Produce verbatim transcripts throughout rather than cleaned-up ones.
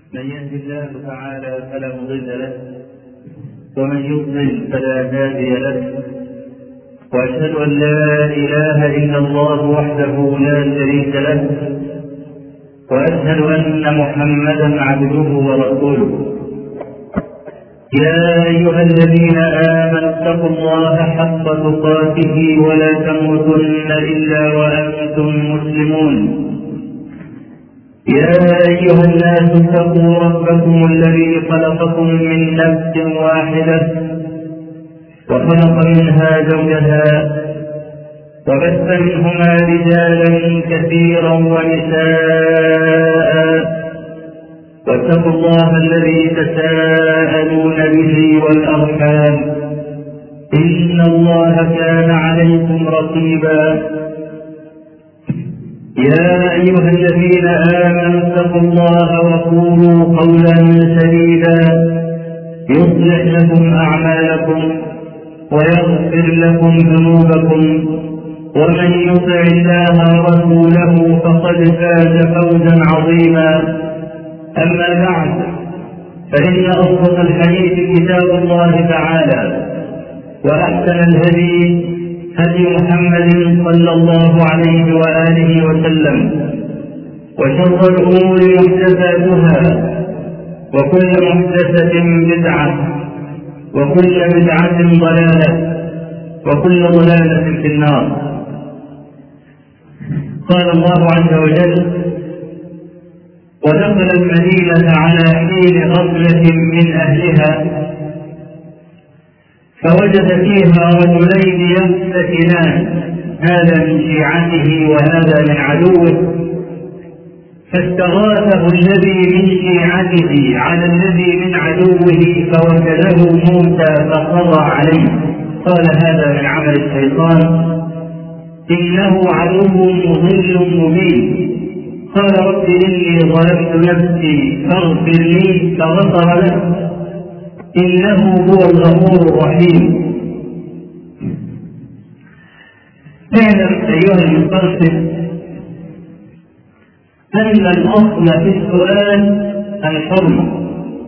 من يهد الله تعالى فلا مضل له ومن يضلل فلا هادي له، وأشهد أن لا إله إلا الله وحده لا شريك له، وأشهد أن محمدا عبده ورسوله. يا أيها الذين آمنوا اتقوا الله حق تقاته ولا تموتن إلا وأنتم مسلمون. يا أيها الناس اتقوا ربكم الذي خلقكم من نفس واحدة وخلق منها زوجها وبث منهما رجالا كثيرا ونساء، واتقوا الله الذي تساءلون به والأرحام إن الله كان عليكم رقيبا. يا أيها الذين آمنوا اتقوا الله وقولوا قولا سديدا يصلح لكم أعمالكم ويغفر لكم ذنوبكم، ومن يطع الله ورسوله فقد فاز فوزا عظيما. أما بعد، فإن أصدق الحديث كتاب الله تعالى، وأحسن الهدي هدي محمد صلى الله عليه وآله وسلم، وشر الأمور محدثاتها، وكل محدثة بدعة، وكل بدعة ضلالة، وكل ضلالة في النار. قال الله عز وجل: ودخل المدينة على حين غفلة من أهلها فوجد فيها رجلين يقتتلان، هذا من شيعته وهذا من عدوه، فاستغاثه الذي من شيعته على الذي من عدوه فوكله موسى فقضى عليه. قال: هذا من عمل الشيطان إنه عدو مضل مبين. قال: رب إني ظلمت نفسي فاغفر لي، فغفر له إنه هو الغفور الرحيم. اعلم أيها المسترشد أن الأصل في السؤال الحرمة،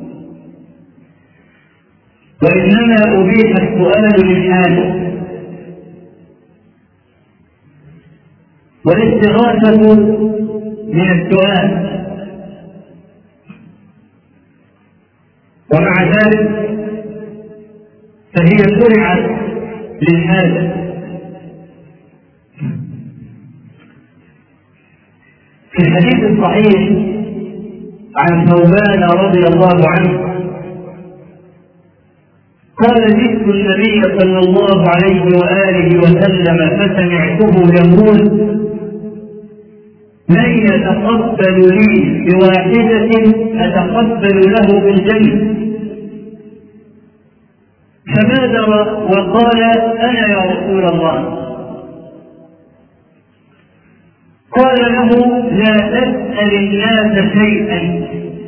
وإنما أبيح السؤال للحاجة، والاستغاثة من السؤال، ومع ذلك فهي شرعت للحاجة. في الحديث الصحيح عن ثوبان رضي الله عنه قال: جئت النبي صلى الله عليه وآله وسلم فسمعته يقول: من يتقبل لي بواحدة أتقبل له بالجنة؟ فبادر وقال: أنا يا رسول الله. قال له: لا تسأل الناس شيئا.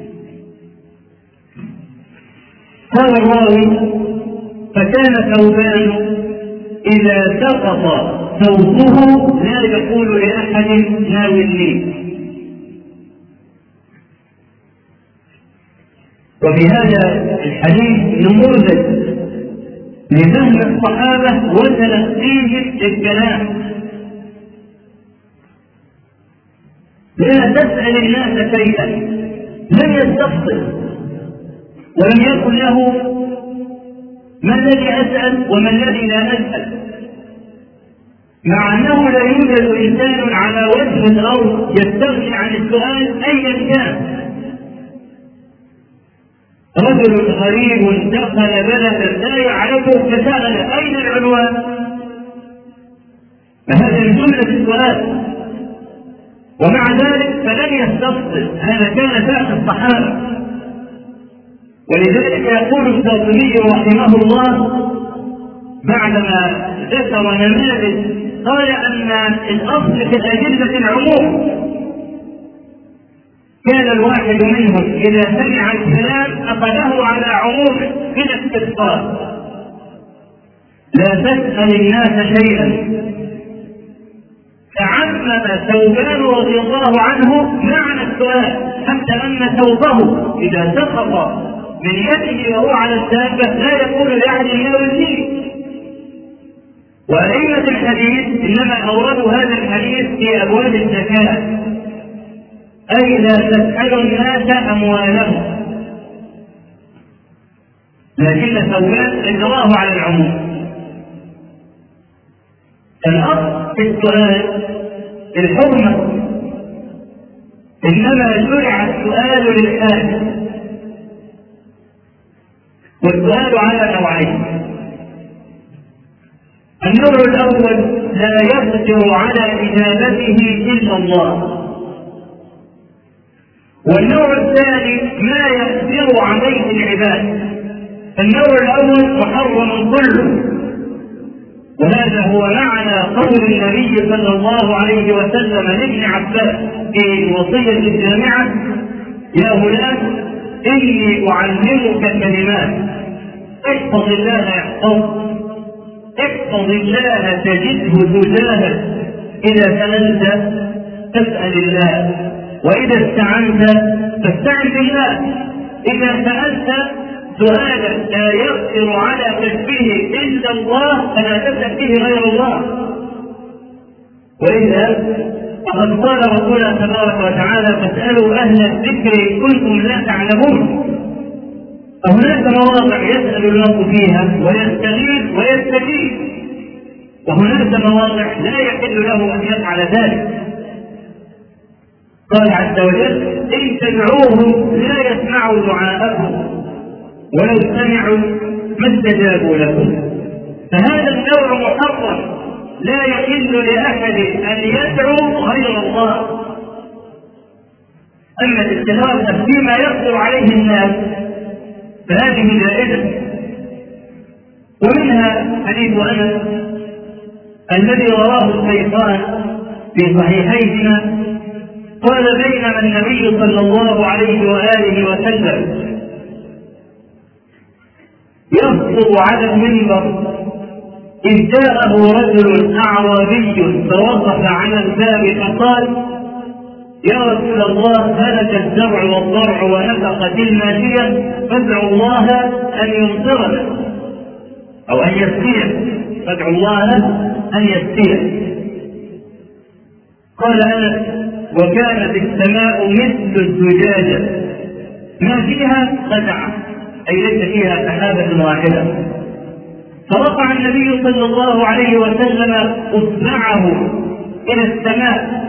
قال الراوي: فكان ثوبان إذا سقط صوته لا يقول لأحد ناولني. وفي هذا الحديث نموذج لفهم الصحابة وتلقيهم الكلام. لا تسأل الناس شيئا، لم يستفصل ولم يقل له ما الذي أسأل وما الذي لا أسأل، مع أنه لا يوجد إنسان على وجه الأرض يستغني عن السؤال أيا كان. رجل غريب دخل بلدا لا يعرفه فسأل: أين العنوان؟ فهذا من جملة السؤال، ومع ذلك فلن يستفصل. هذا كان فعل الصحابة. ولذلك يقول الشاطبي رحمه الله بعدما ذكر نماذج قال أن الأصل في الأدلة العموم. كان الواحد منهم إذا سمع الكلام أخذه على عموم بلا استفصال. لا تسأل الناس شيئا. تعمم ثوبان رضي الله عنه معنى السؤال، حتى أن ثوبه إذا سقط من يده وهو على الدابة لا يقول لأحد لا يزيد. وأئمة الحديث إنما أوردوا هذا الحديث في أبواب الزكاة، أي لا تسأل الناس أموالهم، لكن ثوبان إجراه على العموم. الأصل في السؤال الحرمة، إنما شرع السؤال للحاجة، والسؤال على نوعين. النوع الأول لا يقدر على إجابته إلا الله، والنوع الثاني ما يقدر عليه العباد. النوع الأول محرم كله، وهذا هو معنى قول النبي صلى الله عليه وسلم لابن عباس في الوصية الجامعة: يا غلام إني أعلمك كلمات احفظ الله يحفظك، احفظ الله تجده تجاهك، إذا سألت فاسأل الله، وإذا استعنت فاستعن بالله. إذا سألت سؤالا لا يقدر على كشفه إلا الله فلا تسأل فيه غير الله. وإذا فقد قال ربنا تبارك وتعالى: فاسألوا أهل الذكر إن كنتم لا تعلمون. فهناك مواضع يسأل الله فيها ويستغيث ويستجيب، وهناك مواضع لا يحل له أن يفعل ذلك. قال عز وجل: إن تدعوهم لا يسمعوا دعاءكم ولو سمعوا ما استجابوا لكم. فهذا النوع محرم، لا يحل لأحد أن يدعو غير الله. أما الاستغاثة فيما يقدر عليه الناس فهذه جائزة. ومنها حديث أنس الذي رواه الشيخان في صحيحيهما، قال: بينما النبي صلى الله عليه وآله وسلم يخطب على المنبر إذ جاءه رجل أعرابي فوقف على الباب فقال: يا رسول الله هلك الزرع والضرع ونفقت الماشية فادعوا الله أن يمطرنا أو أن يسقيه، فادعوا الله أن يسقيه. قال أنس: وكانت السماء مثل الزجاجة ما فيها قزعة، أي ليس فيها سحابة واحدة. فرفع النبي صلى الله عليه وسلم أصبعه إلى السماء،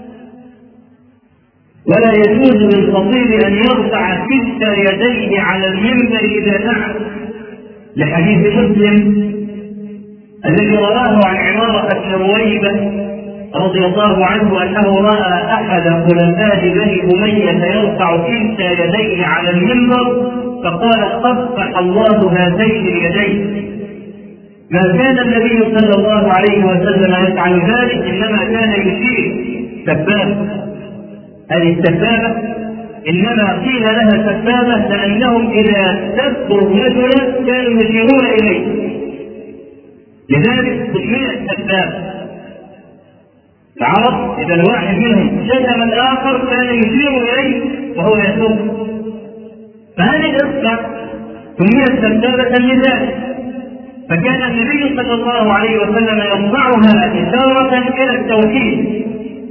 ولا يجوز للخطيب أن يرفع كلتا يديه على المنبر إذا دعا، لحديث مسلم الذي رواه عن عمارة بن رويبة رضي الله عنه أنه رأى أحد خلفاء بني أمية يرفع كلتا يديه على المنبر فقال: قبح الله هاتين اليدين. ما كان النبي صلى الله عليه وسلم يفعل ذلك، إنما كان يشير سبابة. هذه السبابة إنما قيل لها سبابة لأنهم إذا سبوا رجلا كانوا يشيرون إليه، لذلك سميت سبابة. العرب إذا الواحد منهم شتم الآخر كان يشير إليه وهو يسب، فهذه الإصبع سميت سبابة لذلك. فكان النبي صلى الله عليه وسلم يرفعها إشارة إلى التوحيد،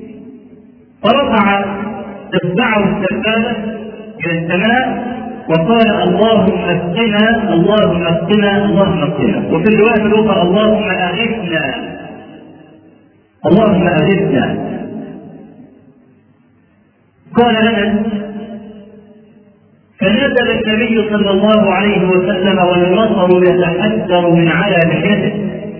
فرفع إصبعه السبابة إلى السماء وقال: اللهم اسقنا اللهم اسقنا اللهم اسقنا. وفي الرواية الأخرى: اللهم أغثنا اللهم أغثنا. قال أنس: فنزل النبي صلى الله عليه وسلم والمطر يتحدر من على لحيته.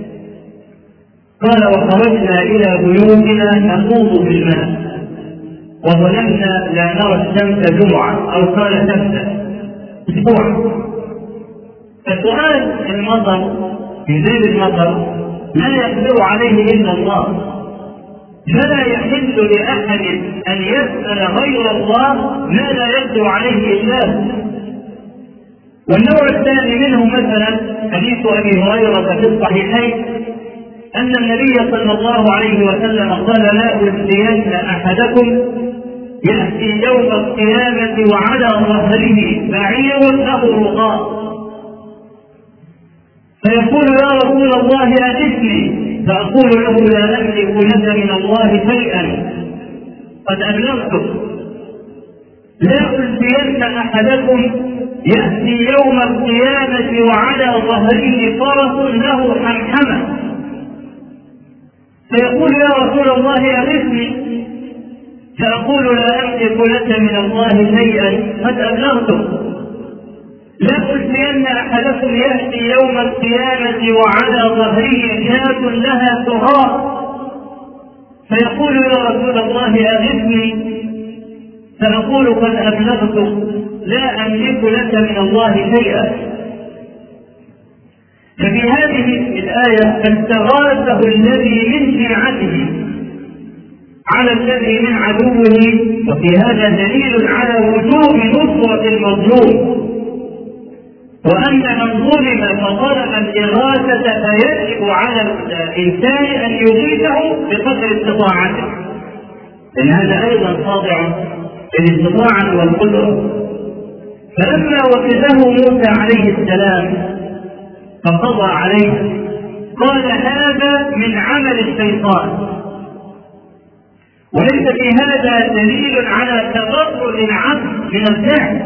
قال: وخرجنا إلى بيوتنا نخوض في الماء وظننا لا نرى الشمس جمعة، أو قال تبدأ أسبوع. فسؤال المطر في ذيل المطر لا يقدر عليه إلا الله، فلا يحل لأحد أن يسأل غير الله ما لا يقدر عليه إلا. والنوع الثاني منه مثلا حديث أبي هريرة في الصحيحين أن النبي صلى الله عليه وسلم قال: لا أسقين أحدكم يأتي يوم القيامة وعلى ظهره بعير له رغاء، فيقول يا رسول الله أغثني، فأقول له لا أملك لك من الله شيئا قد أبلغتك. لا ألزين أحدكم يأتي يوم القيامة وعلى ظهره فرس له حمحمة، فيقول يا رسول الله أغثني، فأقول لا أملك لك من الله شيئا قد أبلغتك. لا ألزين أحدكم يأتي يوم القيامة وعلى ظهره شاة لها سراء، فيقول يا رسول الله أغثني، فأقول قد أبلغتك لا أملك لك من الله شيئا. ففي هذه الآية استغاثه الذي من شيعته على الذي من عدوه، وفي هذا دليل على وجوب نصرة المظلوم، وأن من ظلم فطلب الإغاثة فيجب على الإنسان أن يغيثه بقدر استطاعته، لأن هذا أيضا خاضع بالاستطاعة والقدرة. فلما وكله موسى عليه السلام فقضى عليه قال هذا من عمل الشيطان، وليس في هذا دليل على تبرؤ العبد من الفعل،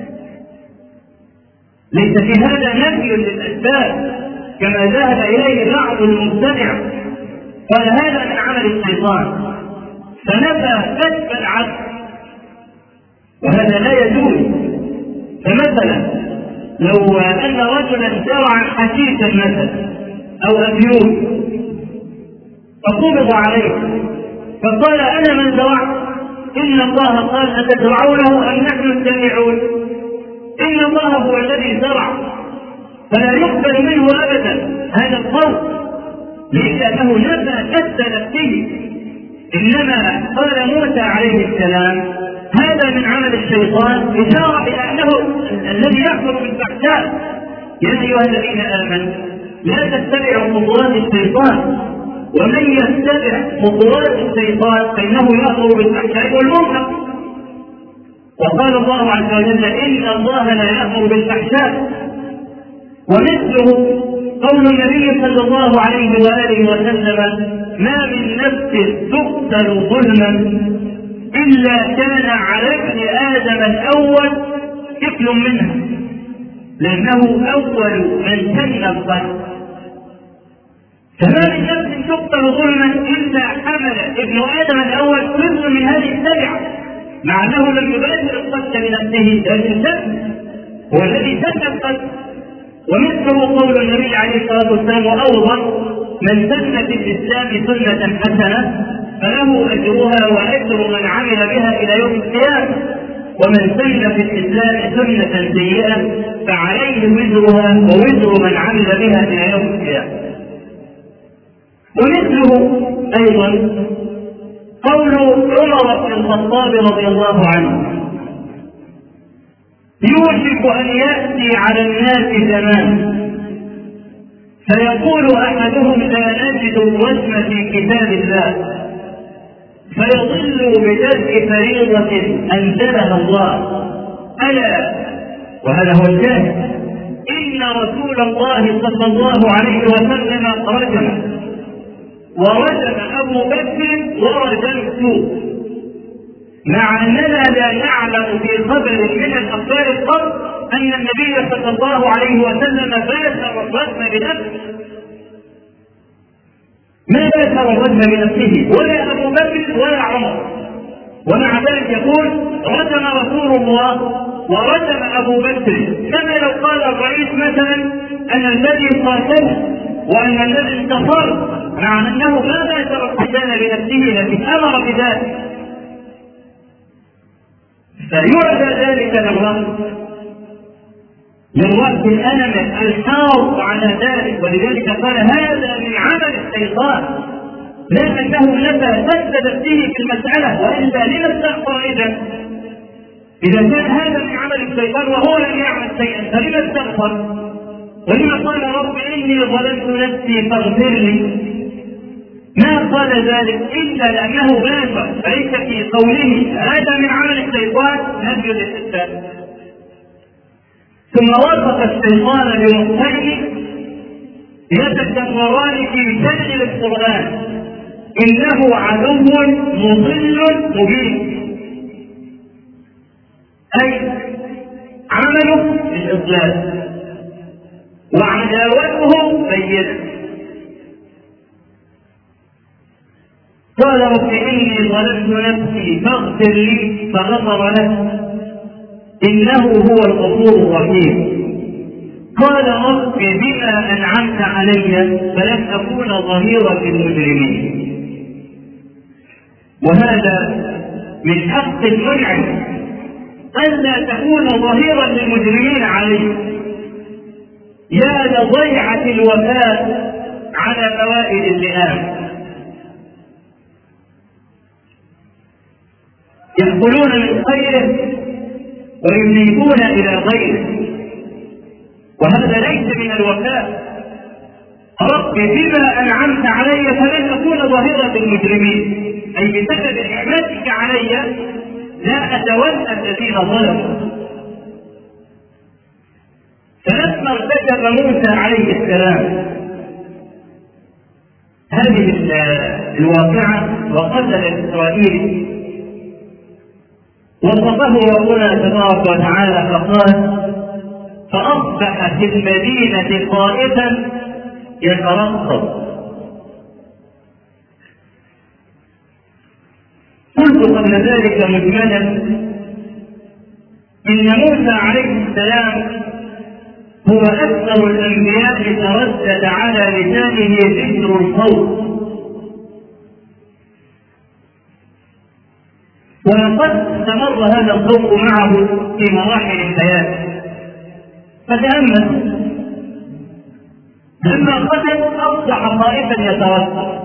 ليس في هذا نفي للأسباب كما ذهب إليه بعض المبتدع، قال هذا من عمل الشيطان فنفى كسب العبد، وهذا لا يجوز. فمثلا لو أن رجلا زرع حشيشا مثلا أو أبيوت فقبض عليه فقال أنا من زرعت، إن الله قال أتزرعونه أم نحن الزارعون، إن الله هو الذي زرع، فلا يقبل منه أبدا هذا القول، ليس أنه نفى كسب نفسه، إنما قال موسى عليه السلام هذا من عمل الشيطان، إشارة إلى أنه الذي يأمر بالفحشاء. يا أيها الذين آمنوا لا تتبعوا خطوات الشيطان، ومن يتبع خطوات الشيطان فإنه يأمر بالفحشاء والمنكر. وقال الله عز وجل إن الله لا يأمر بالفحشاء. ومثله قول النبي صلى الله عليه وآله وسلم ما من نفس تقتل ظلما إلا كان على ابن آدم الأول كفل منها، لأنه أول من سن القتل. فما من نفس تقتل ظلما إلا حمل ابن آدم الأول كفل من هذه السبعة، مع أنه لم يبادر القتل بنفسه، الإنسان هو الذي سن القتل. ومثله قول النبي عليه الصلاة والسلام وأوضح من سن في الإسلام سنة حسنة فله أجرها وأجر من عمل بها إلى يوم القيامة، ومن سن في الإسلام سنة سيئة فعليه وزرها ووزر من عمل بها إلى يوم القيامة. ومثله أيضا قول عمر بن الخطاب رضي الله عنه يوشك أن يأتي على الناس زمان فيقول أحدهم لا نجد الوزن في كتاب الله فيضل بترك فريضة أنزلها الله، ألا وهذا هو الشاهد إن رسول الله صلى الله عليه وسلم رجم ورجم أبو بكر ورجمت، مع أننا لا نعلم في خبر من الأخبار القط أن النبي صلى الله عليه وسلم باشر الرجم بنفسه، ما باشر الرجم بنفسه ولا أبو بكر ولا عمر، ومع ذلك يقول رجم رسول الله ورجم أبو بكر، كما لو قال الرئيس مثلا أن الذي قاتل وأن الذي انتصر، مع أنه ما باشر القتال بنفسه لكن أمر بذلك، فيعدى ذلك للرأس للرأس الألم الحاض على ذلك، ولذلك قال هذا من عمل الشيطان، لا أنه نفى سدد فيه في المسألة، وإلا لما استغفر إذا إذا كان هذا من عمل الشيطان وهو لم يعمل شيئا فلما استغفر؟ ولما قال رب إني ظلمت نفسي فاغفر لي؟ ما قال ذلك إلا لأنه باشر، فليس في قوله هذا من عمل الشيطان نفي الاستثناء. ثم وصف الشيطان بمختلف يتكرران في شأن القرآن: إنه عدو مضل مبين، أي عمله الإضلال وعداوته بينة. قال رب إني ظلمت نفسي فاغفر لي فغفر له إنه هو الغفور الرحيم. قال رب بما أنعمت علي فلن أكون ظهيرا للمجرمين. وهذا من حق المنعم ألا تكون ظهيرا للمجرمين عليه. يا لضيعة الوفاء على فوائد اللئام، يدخلون من خيره ويميلون إلى غيره، وهذا ليس من الوفاء. رب بما أنعمت علي فلن أكون ظهيرا للمجرمين، أي بسبب نعمتك علي لا أتولى الذين ظلموا. فلما ارتكب موسى عليه السلام هذه الواقعة وقتل الإسرائيلي، وصفه ربنا تبارك وتعالى فقال: فأصبح في المدينة خائفا يترقب. قلت قبل ذلك مجملا إن موسى عليه السلام هو أكثر الأنبياء تردد على لسانه ذكر الخوف، ولقد استمر هذا الخوف معه في مراحل الحياة. فتأمل لما قتل أصبح خائفا يتوسط،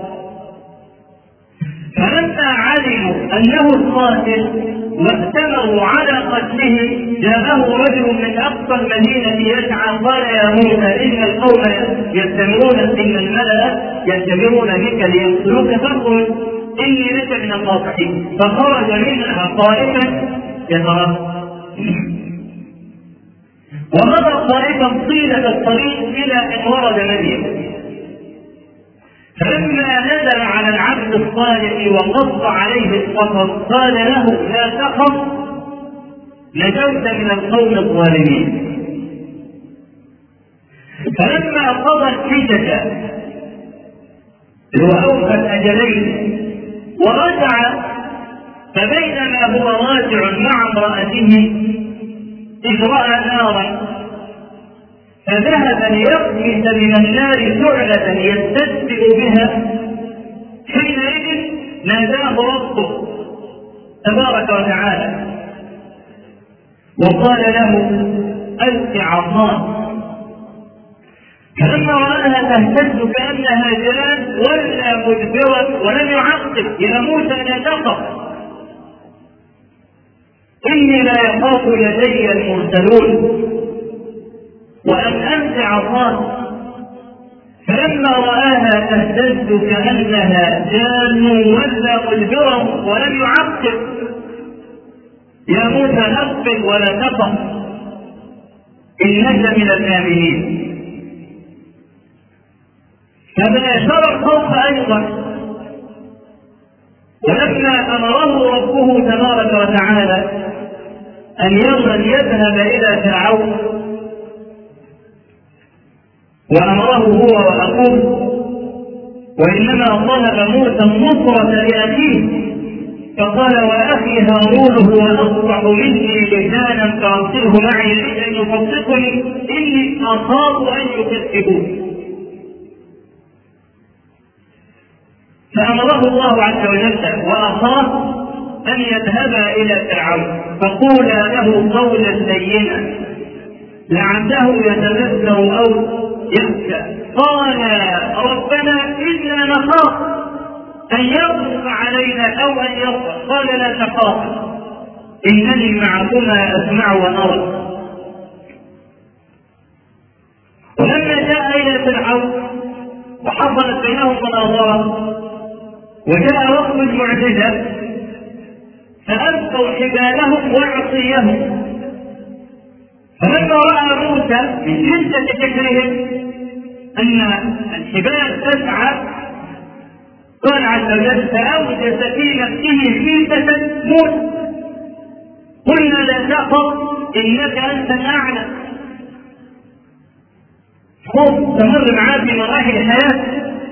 فلما علموا أنه القاتل واأتمروا على قتله جاءه رجل من أقصى المدينة يسعى قال: يا موسى إن القوم يأتمرون، إن الملأ يأتمرون بك ليقتلوك فاخرج إني لك من الناصحين. فخرج منها خائفا يترقب، ومضى خائفا طيلة الطريق إلى أن ورد مدينة. فلما نزل على العبد الصالح وقص عليه القصص قال له: لا تخف، نجوت من القوم الظالمين. فلما قضى الحجة وأوفى الأجلين ورجع، فبينما هو راجع مع امرأته إذ رأى نارا، فذهب ليقذف من النار سعلة يستدفئ بها. حينئذ ناداه ربه تبارك وتعالى وقال له: ألق عصاك. فلما رآها تهتز كأنها جان ولا مدبرا ولم يعقب: يا موسى لا تخف، إني لا يخاف لدي المرسلون. وأن ألق عصاك. فلما رآها تهتز كأنها جان ولا مدبرا ولم يعقب: يا موسى أقبل ولا تخف، إنك من الآمنين. فباشر الخوف أيضا، ولما أمره ربه تبارك وتعالى أن يذهب إلى فرعون وأمره هو وأخوه، وإنما طلب موسى النصرة لأخيه فقال: وأخي هارون هو أصلح مني لسانا فأرسله معي لكي يصدقني إني أخاف أن يكذبون. فأمره الله عز وجل وأخاه أن يذهبا إلى فرعون فقولا له قولا لينا لعله يتذكر أو يخشى. قال: ربنا إنا نخاف أن يغضب علينا أو أن يغضب. قال: لا تخاف إنني معكما أسمع وأرى. ولما جاء إلى فرعون وحصلت بينهم مناظرة وجاء وقت المعجزة فألقوا حبالهم وعصيهم، فلما رأى موسى من شدة فكرهم أن الحبال تسعى قال عز وجل فأوجس في نفسه خيفة موسى قلنا لا تخف إنك أنت الأعلى. خوف تمر معاه في مراحل الحياة،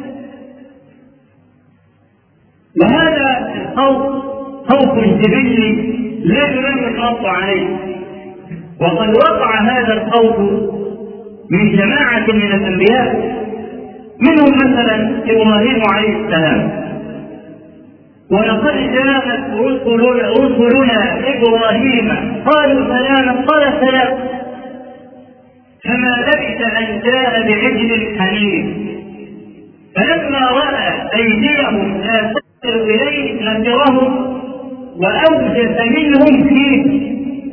وهذا الخوف خوف جبلي لا يلام الحق عليه، وقد وقع هذا الخوف من جماعة من الأنبياء، منهم مثلا إبراهيم عليه السلام. ولقد جاءت رسلنا, رسلنا إبراهيم قالوا سلاما قال سلام، فما لبث أن جاء بعجل حنيف، فلما رأى أيديهم لا تصل إليه نكرهم وأوجس منهم خيفة.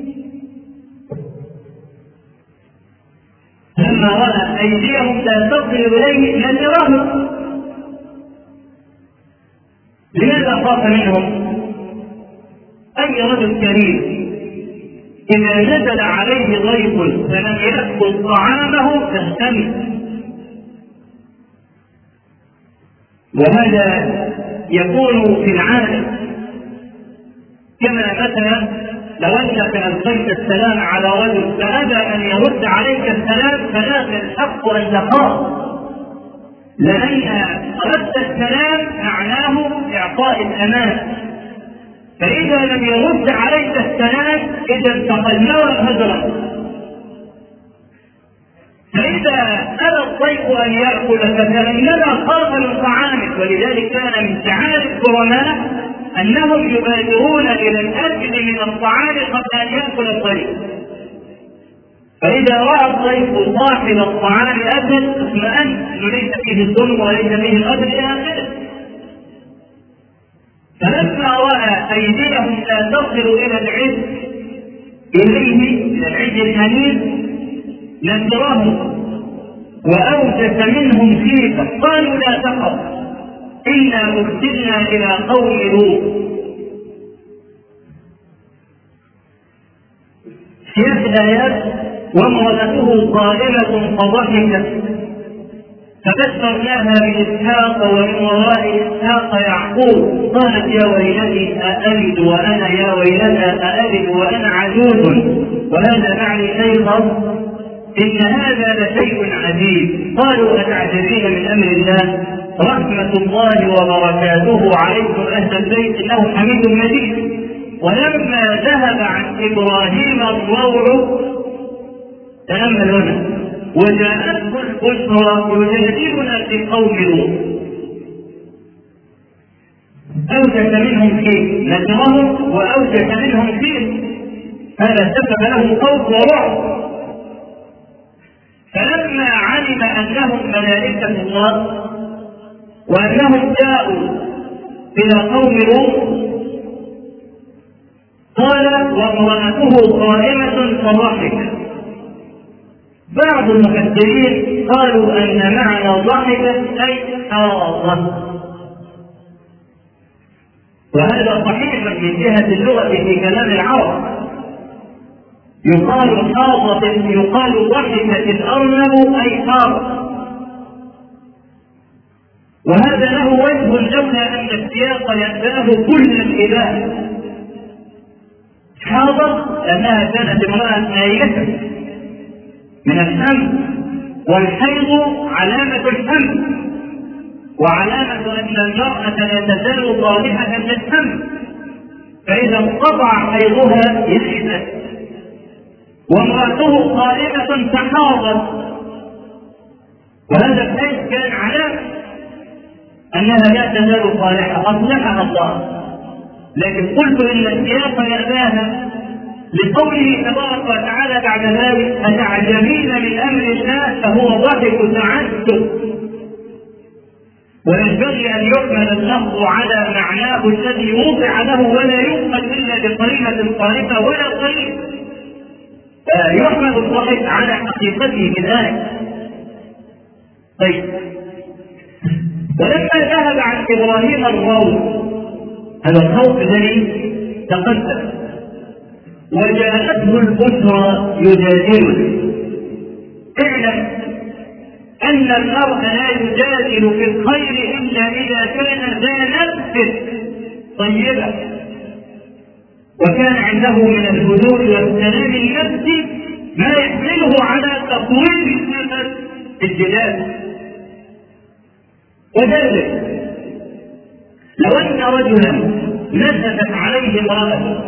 لما رأى أيديهم لا تصل إليه نكرهم. لماذا خاف منهم؟ أي رجل كريم إذا نزل عليه ضيف فلم يأكل طعامه تهتم، وهذا يكون في العالم. كما مثلا لو أنك ألقيت السلام على رجل فأبى أن يرد عليك السلام فلا الحق أن تخاف، لأن ردت السلام معناه إعطاء الأمان، فإذا لم يرد عليك السلام إذا انتقلنا هجرا. فإذا أبى الضيف أن يأكل فكأنما خاف من طعامك، ولذلك كان من شعائر الكرماء أنهم يبادرون إلى الأكل من الطعام قبل أن يأكل الضيف، فإذا رأى الضيف صاحب الطعام أكل اطمأن أنه ليس فيه الظلم وليس فيه الأكل إلى آخره. فلما رأى أيديهم لا تصل إلى العز إليه إلى العز الحنيف نكرهم وأوجس منهم خيفة قالوا لا تخف إنا أرسلنا إلى قوم لوط. في هذه الآيات وامرأته قائمة فضحكت فبشرناها بإسحاق ومن وراء إسحاق يعقوب قالت يا ويلتي أألد وأنا يا ويلتى أألد وأنا عجوز وهذا معني شيخا إن هذا لشيء عجيب. قالوا أتعجبين من أمر الله رحمة الله وبركاته عليكم أهل البيت إنه حميد مجيد. ولما ذهب عن إبراهيم الروع تأمل هنا وجاءته البشرى يجادلنا في قوم لوط أوجس منهم فيه نكرهم وأوجس منهم فيه، هذا سبب له خوف ورعب. فلما علم أنهم ملائكة الله وأنهم جاءوا إلى قوم لوط قال وامرأته قائمة فضحكت. بعض المفسرين قالوا أن معنى ضحكت أي حاضت، وهذا صحيح من جهة اللغة في كلام العرب. يقال حاضت يقال ضحكت الأرنب أي حاضت، وهذا له وجه لولا أن السياق يأتاه كل الإله. حاضت لأنها كانت امرأة آية من الحمل، والحيض علامة الحمل وعلامة أن المرأة لا تزال صالحة للحمل، فإذا انقطع حيضها يئست. وامرأته قائمة فحاضت، وهذا الحيض كان علامة أنها لا تزال صالحة أصلحها الله. لكن قلت إن السياق يأباها لقوله تبارك وتعالى بعد ذلك أتعجبين من أمر الله فهو ضحك تعجب. وينبغي أن يحمل اللفظ على معناه الذي وضع له ولا يحمل إلا بقرينة صارفة ولا قرينة، يحمل الضحك على حقيقته في الآية. طيب ولما ذهب عن إبراهيم الروض، هذا الخوف الذي تقدم، وجاءته البشرى يجادله. اعلم أن المرء لا يجادل في الخير إلا إذا كان ذا نفس طيبة، وكان عنده من الهدوء والسلام النفسي ما يحمله على تطوير صفة الجدال. وذلك لو أن رجلا نزلت عليه امرأة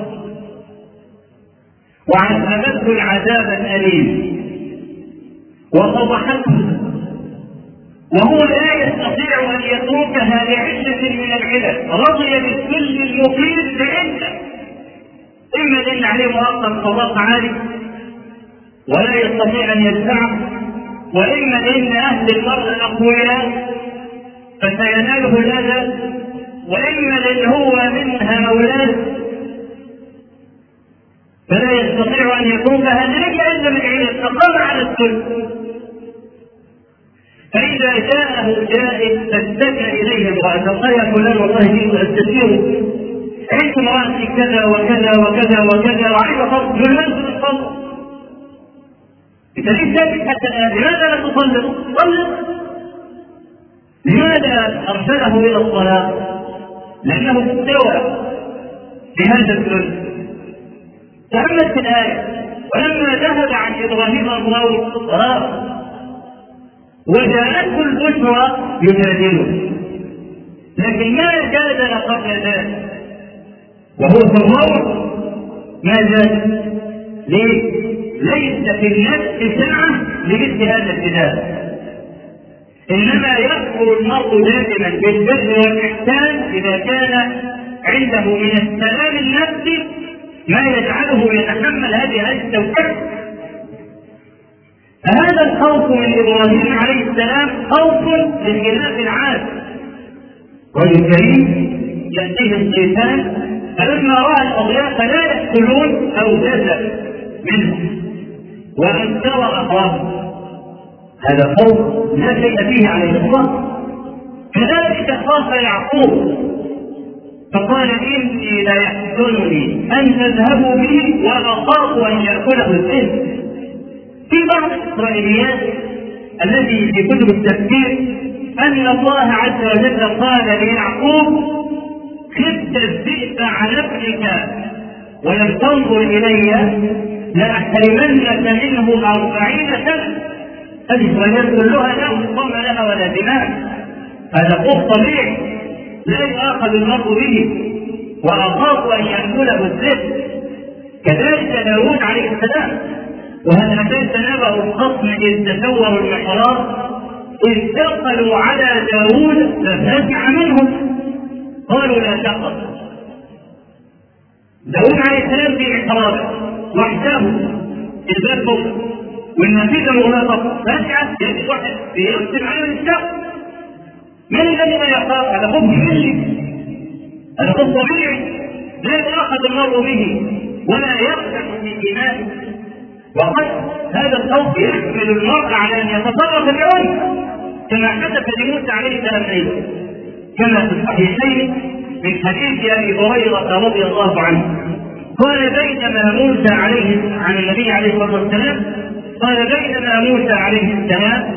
وعذبته العذاب الأليم وفضحته، وهو لا يستطيع أن يتركها لعدة من العلل، رضي بالسل المقيم لعدة، إما لأن عليه مؤقت صداق عالي ولا يستطيع أن يدفعه، وإما لأن أهل المرء الأقوياء فسيناله الأذى، وإما لأن هو منها أولاد فلا يستطيع أن يتركها لأجل أن من العلل، فقام على السل. فإذا جاءه جائز فاشتكى إليه امرأة، قال يا فلان والله جئت أستشيره، عندت امرأتي كذا وكذا وكذا وكذا وعلى فرض من منزل الصلاة. أنت ليش ساكت حتى الآن؟ لماذا لا تصلي؟ صلي. لماذا أرسله إلى الصلاة؟ لأنه استوى بهذا الذل. تأملت الآية، ولما ذهب عن إبراهيم الروض راى وجاءته البشرى يجادله، لكن ما جادل قبل ذلك وهو في الروض، ما جادل ليه؟ ليس في النفس سعة لمثل هذا الجدال، إنما يكفر المرء دائما بالبر والإحسان إذا كان عنده من السلام النفسي ما يجعله يتحمل هذه التوكل. فهذا الخوف من إبراهيم عليه السلام خوف بخلاف العاد. رجل كريم يأتيه الشيطان فلما رأى الأضياف لا يأكلون أو جزء منه وأنكر أخاه، هذا خوف لا شيء فيه عليه الإطلاق. كذلك خاف يعقوب فقال إني لا يحزنني أن تذهبوا به وأخاف أن يأكله الذئب. في بعض الإسرائيليات التي في كتب التفسير أن الله عز وجل قال ليعقوب خذ الذئب على ابنك ولم تنظر إلي لأحرمنك منه أربعين سنة. هذه الإسرائيليات كلها لا مقام لها ولا دماء، هذا خوف طبيعي لا يؤاخذ المرء به، وأخاف أن يأكله الذئب. كذلك داود عليه السلام، وهذا ليس نبأ الخصم إذ تسوروا المحراب إذ دخلوا على داود ففزع منهم قالوا لا تقف. داود عليه السلام في محرابه وحده الباب فوق والنتيجة مغلقة، فجأة يجد واحد يقسم عليه السقف. من الذي لا يخاف؟ هذا خوف مشي، هذا خوف طبيعي لا يؤاخذ المرء به ولا يخشع في إيمانه. وقد هذا الخوف يحمل المرء على أن يتصرف بعنف كما حدث لموسى عليه السلام أيضا، كما في الصحيحين من حديث أبي هريرة رضي الله عنه قال بينما موسى عليه عن النبي عليه الصلاة والسلام قال بينما موسى عليه السلام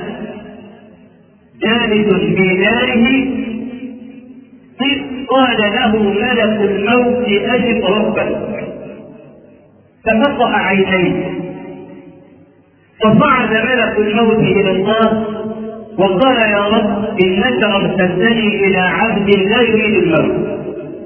جالس في داره إذ قال له ملك الموت أجب ربك، ففتح عينيه فصعد ملك الموت إلى الله وقال يا رب إنك أرسلتني إلى عبد لا يريد الموت.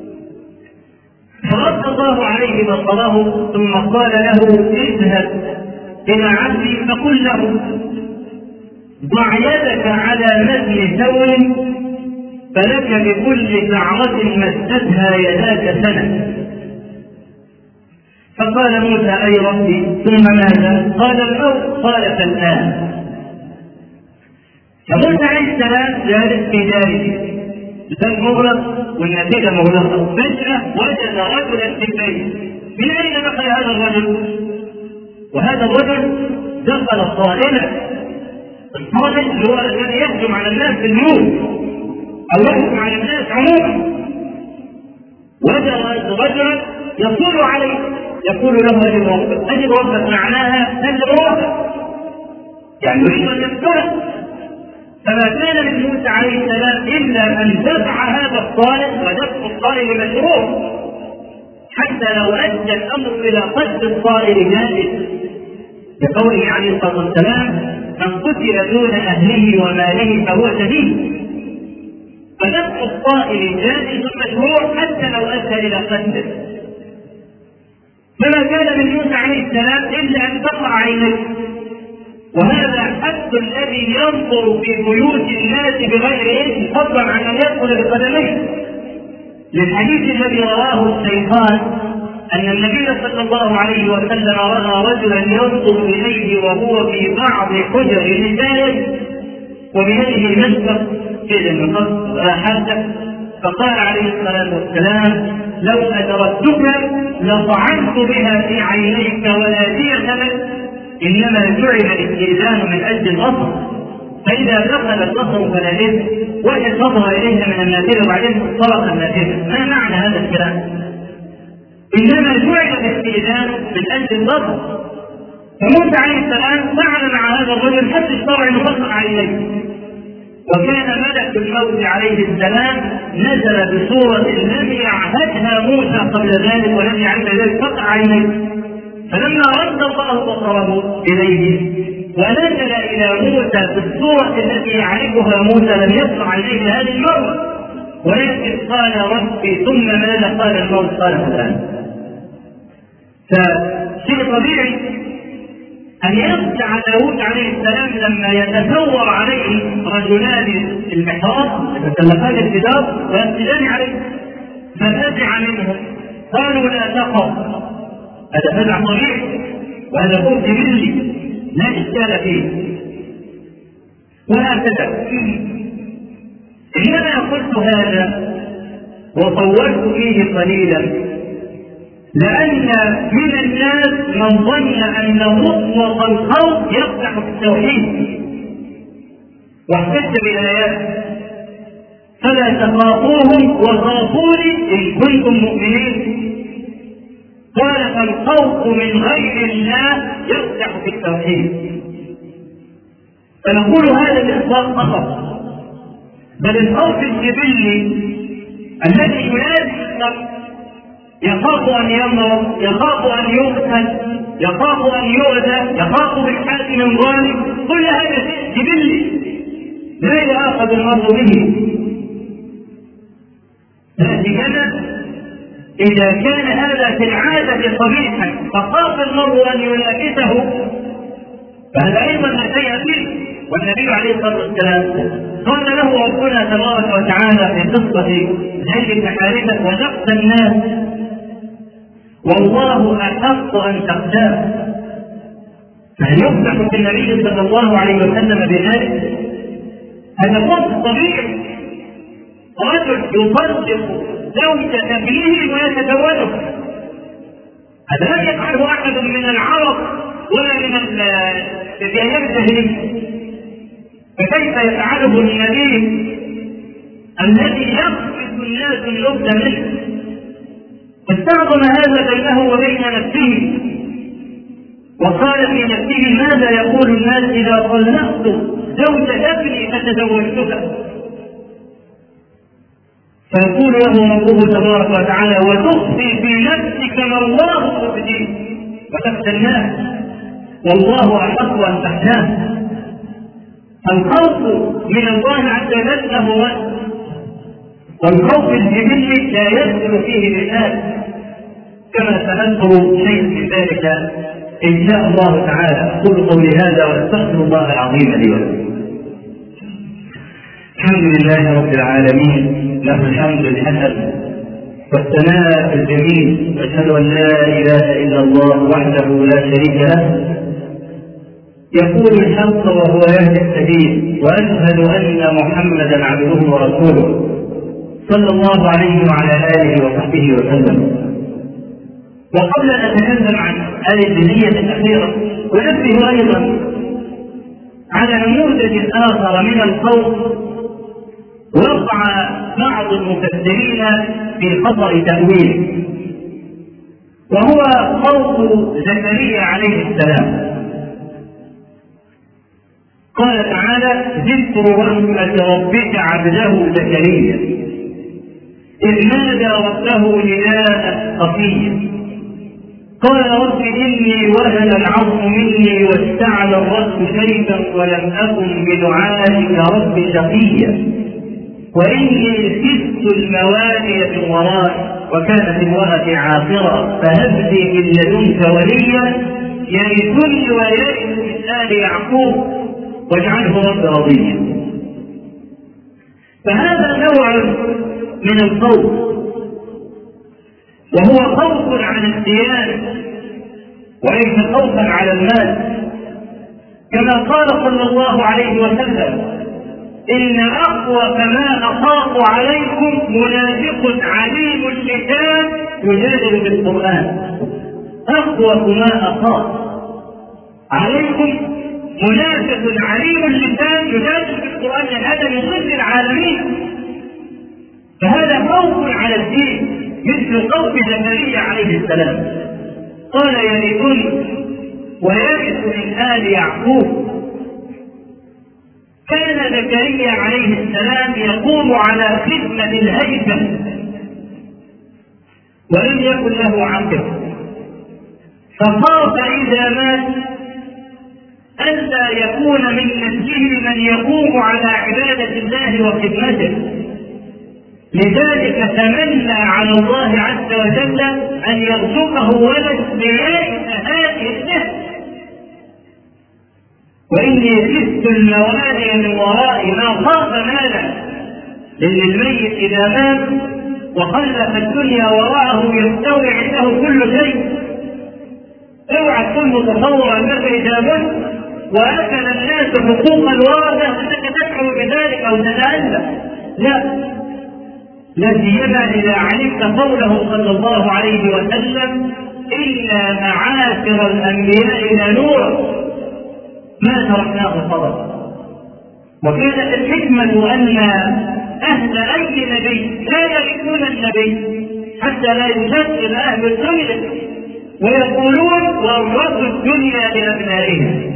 فرد الله عليه بصره ثم قال له اذهب إلى عبدي فقل له ضع يدك على متن ثور فلك بكل شعرة مستها يداك سنة. فقال موسى أي ربي ثم ماذا؟ قال الموت. قال فالآن. فموسى عليه السلام جالس في داره الباب مغلق والنتيجة مغلقة، فجأة وجد رجلا في البيت. من أين دخل هذا الرجل؟ وهذا الرجل دخل صائلا، الصائل هو الذي يهجم على الناس بالموت، أو يحكم على الناس عموما. وجد رجلا يصول عليه يقول له أجل ربك، أجل ربك معناها أجل ربك، يعني يريد أن يقتله. فما كان من موسى عليه السلام إلا أن دفع هذا الطالب، ودفع الطالب مشروع حتى لو أدى الأمر إلى قتل الطالب جائز، بقوله عليه الصلاة والسلام: من قتل دون أهله وماله فهو شهيد. فدفع الطائل جائز مشروع حتى لو أدى إلى قتله. فما كان من موسى عليه السلام إلا أن تقع عينيه، وهذا حد الذي ينظر في بيوت الناس بغير إذن فضلا عن أن يدخل بقدميه، للحديث الذي رواه الشيخان أن النبي صلى الله عليه وسلم رأى رجلا ينظر إليه وهو في بعض حجر نسائه وبيده مشفق كذا من قصد ولا حاجة، فقال عليه الصلاة والسلام: لو أدركتك لطعنت بها في عينيك ولا دية لك، إنما جعل الاستئذان من أجل البصر، فإذا دخل البصر فلا إثم، وإن نظر إليها من النافذة وبعدين صرف النافذة. ما معنى هذا الكلام؟ إنما جعل الاستئذان من أجل البصر. فموسى عليه السلام فعل مع هذا الرجل حتى اشترع أن يبصر عينيه، وكان ملك الموت عليه السلام نزل بصورة لم يعهدها موسى قبل ذلك ولم يعرفها ذلك، قطع عينيه. فلما رد الله بصره إليه ونزل إلى موسى بالصورة التي يعرفها موسى لم يقطع عينيه هذه المرة، ولكن قال: ربي، ثم ماذا قال الموت؟ قال: الآن. فشيء طبيعي أن يخدع داود عليه السلام لما يتثور عليه رجلان المحراب يتسلقان الجدار ويسجدان عليه، ففزع منهم قالوا: لا تخف. هذا فزع طبيعي وهذا خوف جبلي لا إشكال فيه. وهكذا إنما قلت هذا وطولت فيه قليلا لأن من الناس من ظن أن مطلق الخوف يفتح التوحيد، واحتج بالآيات: فلا تخافوهم وخافوني إن كنتم مؤمنين. قال: فالخوف من غير الله يفتح في التوحيد. فنقول هذا الإخبار خطأ، بل الخوف الجبلي الذي ينادي يخاف أن يمرض، يخاف أن يقتل، يخاف أن يؤذى، يخاف بالحاكم الظالم، كل هذا شيء جبلي لا يؤاخذ المرء به. لكن إذا كان هذا في العادة صبيحا فخاف المرء أن يلابسه فهذا أيضا لا شيء فيه. والنبي عليه الصلاة والسلام قال له ربنا تبارك وتعالى في قصة زيد بن حارثة: وتخشى الناس والله أحق أن تخشاه. فهل يفتح في النبي صلى الله عليه وسلم بذلك؟ هذا وصف طبيعي، رجل يصدق زوجة ابنه ويتزوجه، هذا لا يفعله أحد من العرب ولا من الجاهلية الجاهلية، فكيف يفعله النبي الذي يقصد الناس اللبس منه؟ استعظم هذا بينه وبين نفسه، وقال في نفسه: ماذا يقول الناس إذا طلقت زوجة ابني فتزوجتها؟ فيقول له ربه تبارك وتعالى: وتخفي في نفسك ما الله مبديه وتخشى الناس والله أحق أن تخشاه. الخوف من الله عز وجل له وجه، والخوف الجبلي لا يدخل فيه الناس، كما سنذكر شيء من ذلك إن شاء الله تعالى. أقول قولي هذا وأستغفر الله العظيم لي ولكم. الحمد لله رب العالمين، له الحمد الحسن والثناء الجميل، أشهد أن لا إله إلا الله وحده لا شريك له يقول الحق وهو يهدي السبيل، وأشهد أن محمدا عبده ورسوله صلى الله عليه وعلى آله وصحبه وسلم. وقبل أن أتكلم عن هذه الجزئية الأخيرة ونبه أيضا على نموذج آخر من الخوف، وهو وقع بعض المفسرين في خطأ تأويل، وهو خوف زكريا عليه السلام. قال تعالى: ذكر رحمة ربك عبده زكريا إذ نادى ربه نداء خفيا قال رب إني وهن العظم مني واشتعل الرأس شيبا ولم أكن بدعائك رب شقيا وإني خفت الموالي من ورائي وكانت امرأتي عاقرا فهب لي من لدنك وليا يرثني ويرث من آل يعقوب واجعله رب رضيا. فهذا نوع من الخوف، وهو خوف عن الديانة وليس خوفا على المال، كما قال صلى الله عليه وسلم: إن أخوف ما أخاف عليكم منافق عليم اللسان يجادل بالقرآن. أخوف ما أخاف عليكم منافق عليم اللسان يجادل بالقرآن، هذا من ضمن العالمين. فهذا خوف على الدين مثل خوف زكريا عليه السلام. قال: يرثني ويرث من آل يعقوب. كان زكريا عليه السلام يقوم على خدمة الهيثم ولم يكن له عقل، فخاف إذا مات ألا يكون من نسله من يقوم على عبادة الله وخدمته، لذلك تمنى على الله عز وجل أن يرزقه ولد ليائس هذه النفس. وإني خفت الموالي من ورائي، ما خاف مالا، لأن الميت إذا مات وخلف الدنيا وراءه يستوي عنده كل شيء. اوعى تكون متصور أنك إذا مت وأكل الناس حقوق الورثة أنك تشعر بذلك أو تتألم، لا، لا سيما إذا علمت قوله صلى الله عليه وسلم: إلا معاشر الأنبياء لنور ما تركناه صدقة. وكانت الحكمة أن أهل أي نبي لا يرثون النبي حتى لا يشغل أهل الدنيا ويقولون: ورثوا الدنيا لأبنائهم.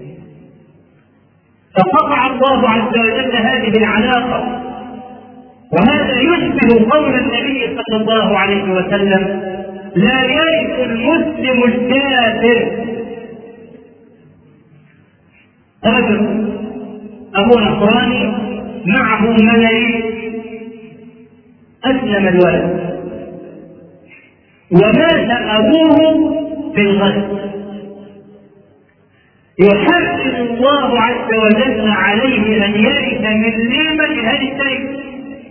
فقطع الله عز وجل هذه العلاقة، وهذا يشبه قول النبي صلى الله عليه وسلم: لا يرث المسلم الكافر. رجل أبو نصراني معه ملايين، أسلم الولد ومات أبوه في الغد، يحرم الله عز وجل عليه أن يرث من ليمة هذه التركة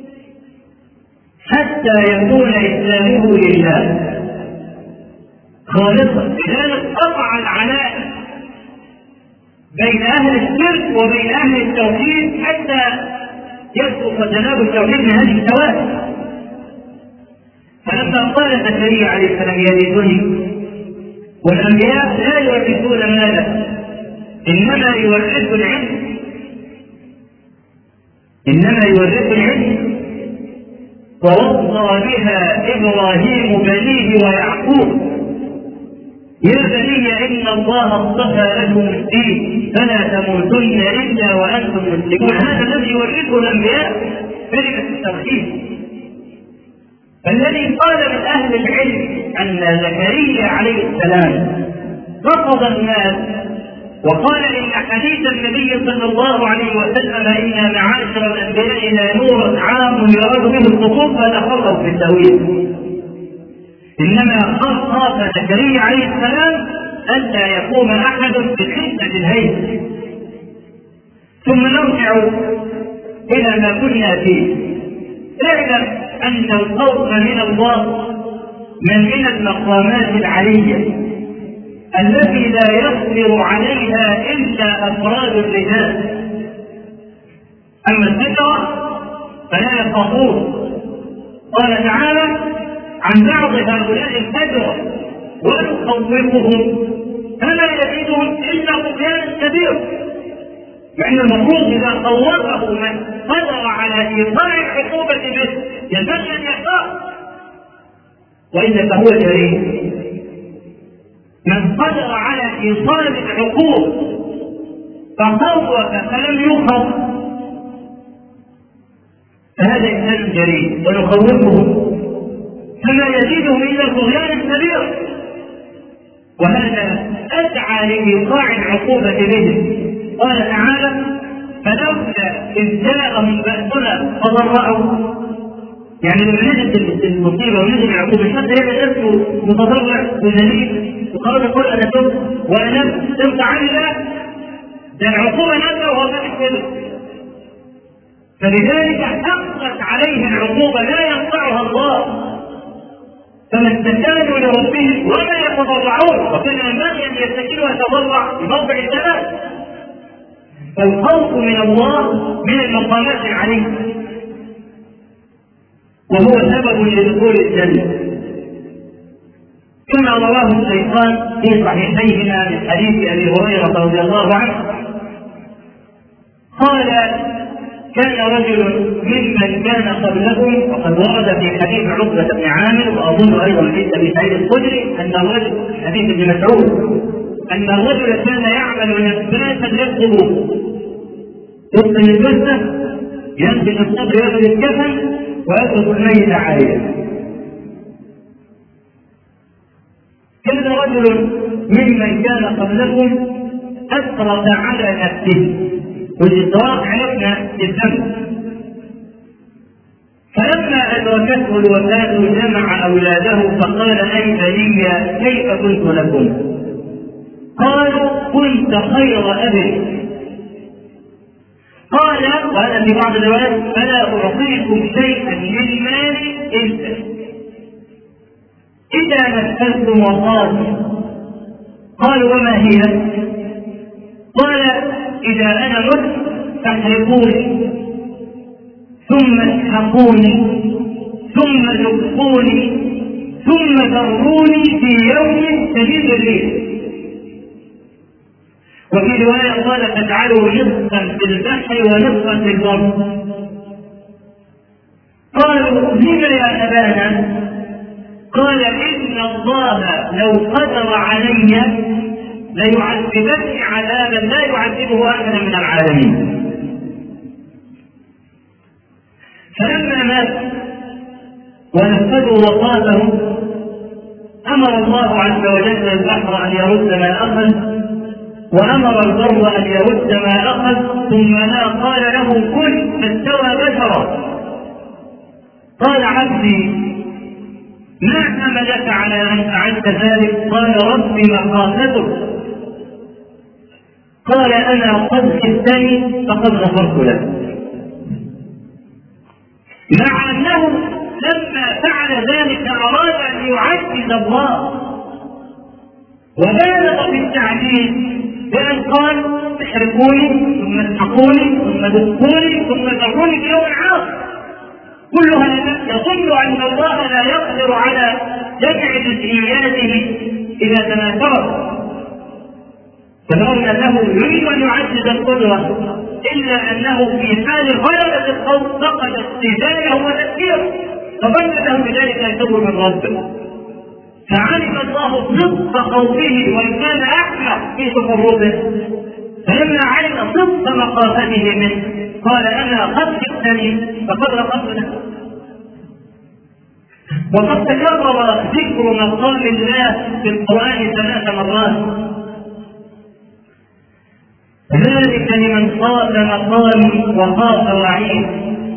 حتى يكون إسلامه لله خالصا. لذلك قطع العلاقة بين أهل الشرك وبين أهل التوحيد حتى يسقط جناب التوحيد من هذه الثوابت. فلما قال زكريا عليه السلام: يرثني، والأنبياء لا يورثون مالا إنما يورث العلم، إنما يورث العلم. ووصى بها إبراهيم بنيه ويعقوب: يا بني إن الله اصطفى لكم الدين فلا تموتن إلا وأنتم مسلمون. هذا الذي يورثه الأنبياء كلمة التوحيد. فالذي قال من أهل العلم أن زكريا عليه السلام رفض الناس وقال إن حديث النبي صلى الله عليه وسلم: إن معاشر الأنبياء لا نور عام يراد به الخصوص، فتخرج في التأويل. إنما خاف زكريا عليه السلام ألا يقوم أحد بخدمة الهيثم. ثم نرجع إلى ما كنا فيه. اعلم أن الخوف من الله من من المقامات العلية التي لا يقدر عليها إلا أفراد الرجال. أما الفجرة فلا يخافون. قال تعالى عن بعض هؤلاء الفجرة: ونخوفهم فلا يزيدهم إلا طغيانا كبيرا. يعني المفروض إذا خوفه من قدر على إيقاع العقوبة به ينبغي أن يخاف، وإلا فهو جريء. من قدر على إيصال العقوبة فخوف فلم يخف فهذا إنسان جريء، ونخوفه فما يزيدهم إلا طغيانا كبيرا، وهذا أدعى لإيقاع العقوبة به. قال تعالى: فلولا إذ جاءهم بأسنا تضرعوا. يعني لما نزلت المصيبة ونزل العقوبة الشرط هي نفسه متضرع وذليل وقال يقول أنا تبت وأنا تبت عن الله، ده العقوبة نزل وهو ما يحسبه، فلذلك حقت عليه العقوبة لا يقطعها الله، فما استكانوا لربهم وما يتضرعون، وكان ينبغي أن يستكين ويتضرع بموضع الثبات. فالخوف من الله من المقامات العليا، وهو سبب لدخول الجنة، كما رواه الشيخان في صحيحيهما من حديث أبي هريرة رضي الله عنه قال: كان رجل ممن كان قبلكم، وقد ورد في حديث عقبة بن عامر وأظن أيضا في أبي سعيد الخدري أن الرجل حديث ابن مسعود أن الرجل كان يعمل نباتا للقبور، يدخل الجثة ينزل الصدر ياخذ الكفن ويترك الميت عليه. كان رجل ممن كان قبلكم أسرف على نفسه، والإسراف عرفنا الذنب، فلما أدركته الوفاة جمع أولاده فقال: أي بني كيف كنت لكم؟ قالوا: كنت خير أبي. قال، وهذا في بعض الروايات: فلا أعطيكم شيئا من مالي إلا إذا نفذتم وصاتم. قالوا: وما هي؟ قال: إذا أنا مت فاحرقوني ثم اسحقوني ثم زقوني ثم ذروني في يوم شديد الريح. وفي رواية قال: فاجعلوا نصفا في البحر ونصفا في البر. قالوا: لم يا أبانا؟ قال: إن الله لو قدر علي ليعذبني عذابا لا يعذبه أحدا من العالمين. فلما مات ونفذوا وصاته أمر الله عز وجل البحر أن يرد ما أخذ، وأمر البر أن يرد ما أخذ، ثم لا قال له: كن، فاستوى بشرا. قال: عبدي ما حملك على أن فعلت ذلك؟ قال: ربي مخافتك. قال: أنا قد خفتني فقد غفرت لك. مع أنه لما فعل ذلك أراد أن يعزز الله وبالغ في التعزيز بأن قال: احرقوني ثم اسحقوني ثم دقوني ثم ذروني في يوم عاصف. كلها يظن أن الله لا يقدر على جمع جزئياته إذا تناثرت، فلو أنه يريد أن يعزز القدرة، إلا أنه في حال غلبة الخوف فقد استدلاله وتفكيره، فظن له بذلك يتوب من ربه، فعلم الله صدق خوفه وإن كان أحمق في تفرده، فلما علم صدق مخافته منه قال: أنا قد خفتني فقد غفرت لك. وقد تكرر ذكر مقام الله في القرآن ثلاث مرات: ذلك لمن خاف مقامي وخاف وعيد،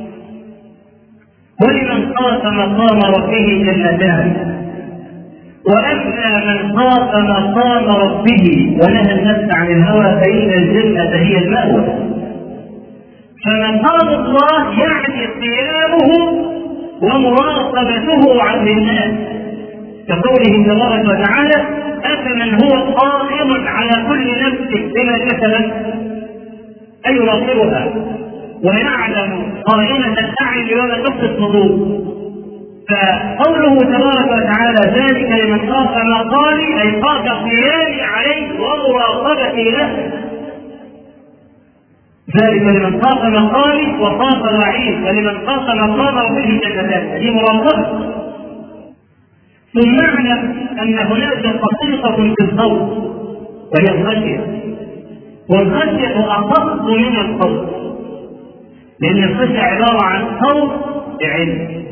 ولمن خاف مقام ربه جنتان، وأما من خاف مقام ربه ونهى النفس عن الهوى فإن الجنة هي المأوى. فمقام الله يعني قيامه ومراقبته عن الناس، كقوله تبارك وتعالى: أفمن هو قائم على كل نفس بما كسبت أي يراقبها ويعلم قائمة الأعين وما تخفي الصدور. فقوله تبارك وتعالى: ذلك لمن خاف مقامي أي خاف قيامي عليه ومراقبتي له. ذلك لمن خاف مقامي وخاف وعيد، ولمن خاف مقامه به جنتان، هذه مراقبة. ثم اعلم أن هناك خصيصة في الخوف وهي الخشية، والخشية أخص من الخوف، لأن الخشية عبارة عن خوف بعلم،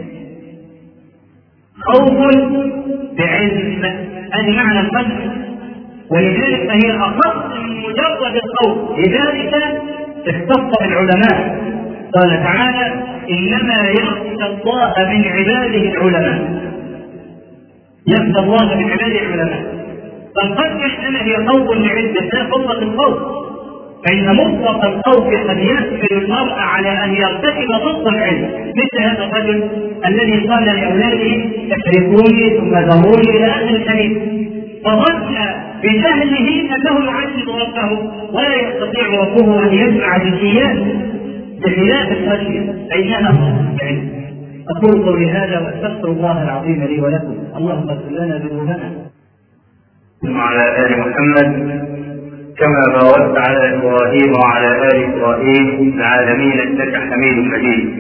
خوف بعلم، هذه معنى الخشية، ولذلك فهي أخص من مجرد الخوف. لذلك اختص العلماء، قال تعالى: إنما يخشى الله من عباده العلماء، يخشى الله من عباده العلماء. فالخشية هنا هي خوف لعدة، لا فقط الخوف، فإن مطلق الخوف قد يحمل المرء على أن يرتكب ضد العلم، مثل هذا الرجل الذي قال لأولاده: اتركوني ثم ذروني إلى آخر الحديث، فظن بجهله أنه يعذب ربه ولا يستطيع ربه أن يجمع جزئيات، بخلاف الخشية فإنها خوف العلم. أقول قولي هذا وأستغفر الله العظيم لي ولكم. اللهم اغفر لنا ذنوبنا. وعلى آل محمد كما باركت على إبراهيم وعلى آل إبراهيم العالمين إنك حميد مجيد.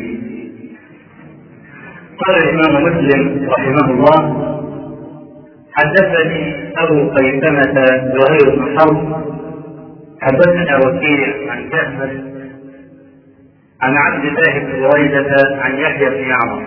قال الإمام مسلم رحمه الله: حدثني أبو قيثمة زهير بن حرب حدثنا وكيع عن كهمس عن عبد الله بن بريدة عن يحيى بن يعمر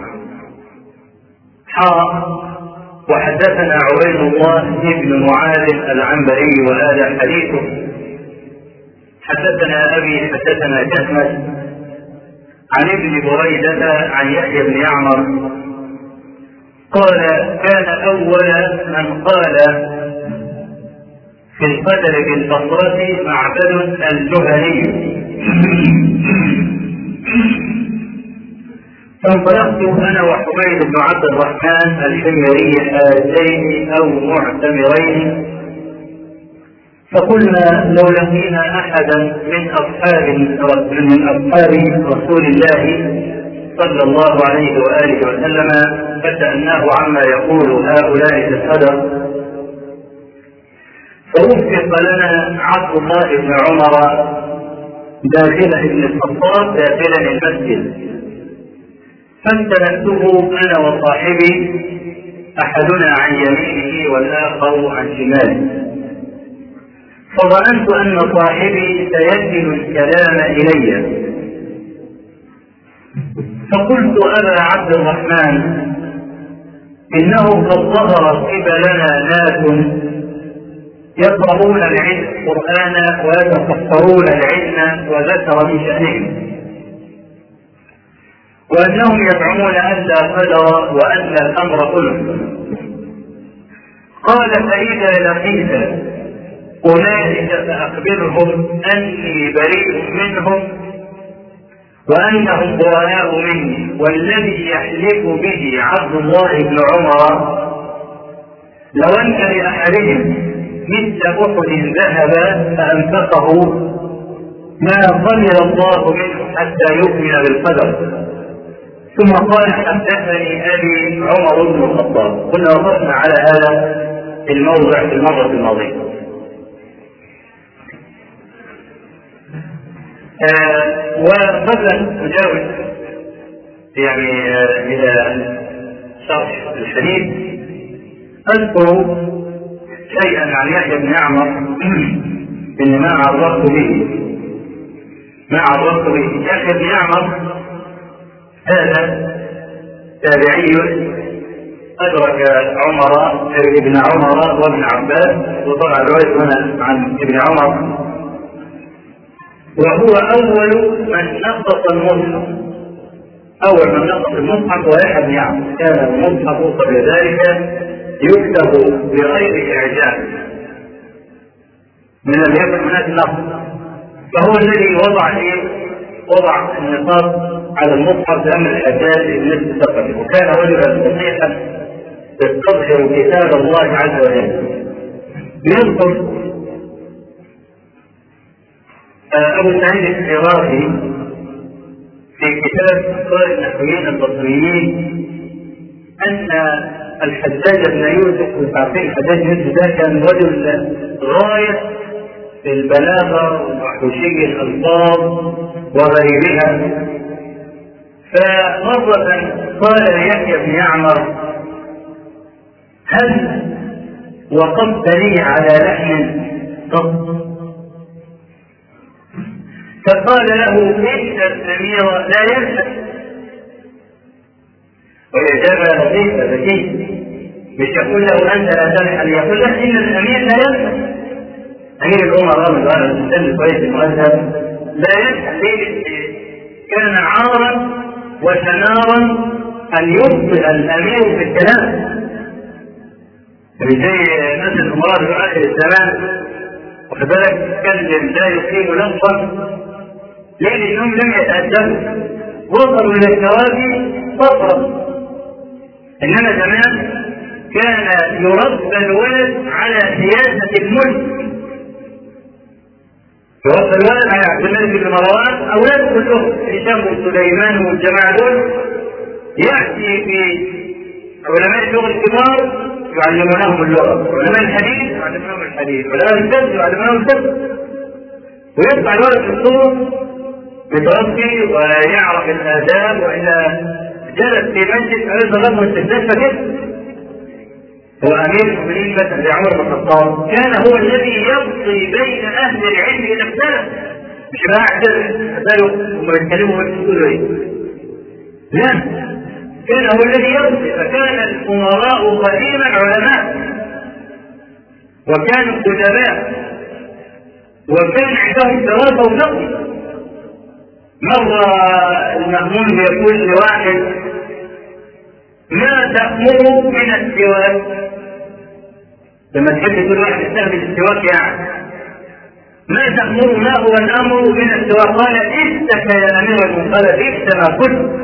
حاء وحدثنا عبيد الله بن معاذ العنبري وهذا حديثه. حدثنا أبي حدثنا كهمس عن ابن بريدة عن يحيى بن يعمر قال: كان أول من قال في القدر بالبصرة معبد الجهني، فانطلقت أنا وحميد بن عبد الرحمن الحميري حاجين أو معتمرين، فقلنا: لو لقينا أحدا من أصحاب من أصحاب رسول الله صلى الله عليه وآله وسلم فسألناه عما يقول هؤلاء في القدر، فوفق لنا عبد الله بن عمر داخل ابن الخطاب داخل المسجد، فانتلكته أنا وصاحبي، أحدنا عن يمينه والآخر عن شماله، فظننت أن صاحبي سيكل الكلام إلي، فقلت: أبا عبد الرحمن، إنه قد ظهر قبلنا ناس يقرؤون العلم القرآن ويتفكرون العلم وذكر من شأنهم، وأنهم يزعمون أن لا قدر وأن الأمر كله. قال: فإذا لقيت أولئك فأخبرهم أني بريء منهم وأنهم براء مني، والذي يحلف به عبد الله بن عمر لو أن لأحدهم مثل أحد ذهب فأنفقه ما قبل الله منه حتى يؤمن بالقدر. ثم قال: حدثني أبي عمر بن الخطاب. كنا وقفنا على هذا الموضع في المرة الماضية. آه وقبل أن نجاوز يعني آه إلى شرح الحديث أذكر شيئا عن يحيى بن يعمر إن ما عرفت به ما عرفت به يحيى بن يعمر هذا تابعي أدرك عمر ابن عمر وابن عباس، وطبعا رواية هنا عن ابن عمر، وهو أول من نقص المصحف أول من نقص المصحف ويحيى بن يعمر. كان المصحف قبل ذلك يكتب بغير إعجاز من اليد هناك نقص، فهو الذي وضع إيه؟ وضع النقاط على المصحف لأن الحجاج بالنسبة للثقافة، وكان رجلا صحيحا يستظهر كتاب الله عز وجل. يذكر أبو سعيد الشيرازي في كتاب أخبار النحويين البصريين أن الحجاج بن يوسف، وتعرفين الحجاج بن يوسف ده كان رجل غاية البلاغة وحشي الألفاظ وغيرها. فمرة قال يحيى بن يعمر: هل وقفت لي على لحم قط؟ فقال له: إن الأمير لا يلحق. والإجابة لطيفة ذكية، مش يقول له أنت لا تلحق، يقول له إن الأمير لا يلحق. أمير الأمراء من قال المسلم كويس المؤدب لا يلحق. ليه؟ كان عارا وشنارا أن يبطئ الأمير في الكلام، زي ناس الأمراء في آخر الزمان، واخد بالك، يتكلم لا يقيم لفظا. ليه؟ لأنهم لم يتأدبوا، وصلوا إلى الكراسي صفرا. إنما زمان كان يربى الولد على سياسة الملك، يربى الولد على عبد الملك بن مروان، أولاد كلهم هشام وسليمان والجماعة دول، يأتي في علماء اللغة الكبار يعلمونهم اللغة، علماء الحديث يعلمونهم الحديث، علماء الفقه يعلمونهم الفقه، ويطلع الولد في الصورة يتربي ويعرف الآداب. وإذا جلس في مسجد فليس غضب استثناء كده. هو أمير المؤمنين مثلا زي عمر بن الخطاب كان هو الذي يقضي بين أهل العلم إلى السلف، مش بقى أحسن هم يتكلموا ويقولوا إيه، لا، كان هو الذي يقضي. فكان الأمراء قديما علماء وكانوا أدباء وكان عندهم دراسة وفقه. مرة المأمون يقول لواحد: ما تأمر من السواك؟ لما تحب تقول واحد يستخدم السواك يعني ما تأمر؟ ما هو الأمر من السواك؟ قال: اتك يا أمير المؤمنين. قال: اتك ما قلت.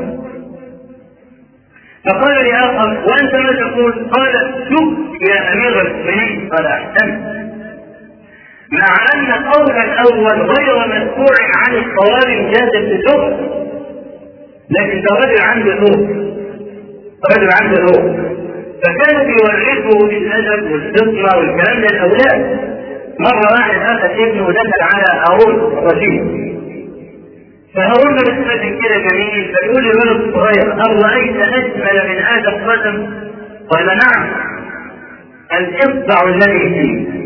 فقال لآخر: وأنت ما تقول؟ قال: سك يا أمير المؤمنين. قال: أحسنت. مع أن قول الأول غير مسموع عن الصواب جاز السجود، لكن ده رجل عنده نور، رجل عنده نور، فكانوا بيورثوا الأدب والفطنة والكلام للأولاد. مرة واحد أخذ ابنه ودخل على هارون الرشيد، فهارون بن كده جميل، فيقول للولد الصغير: هل رأيت أجمل من هذا القدم؟ قال: نعم، الإصبع الذي فيه.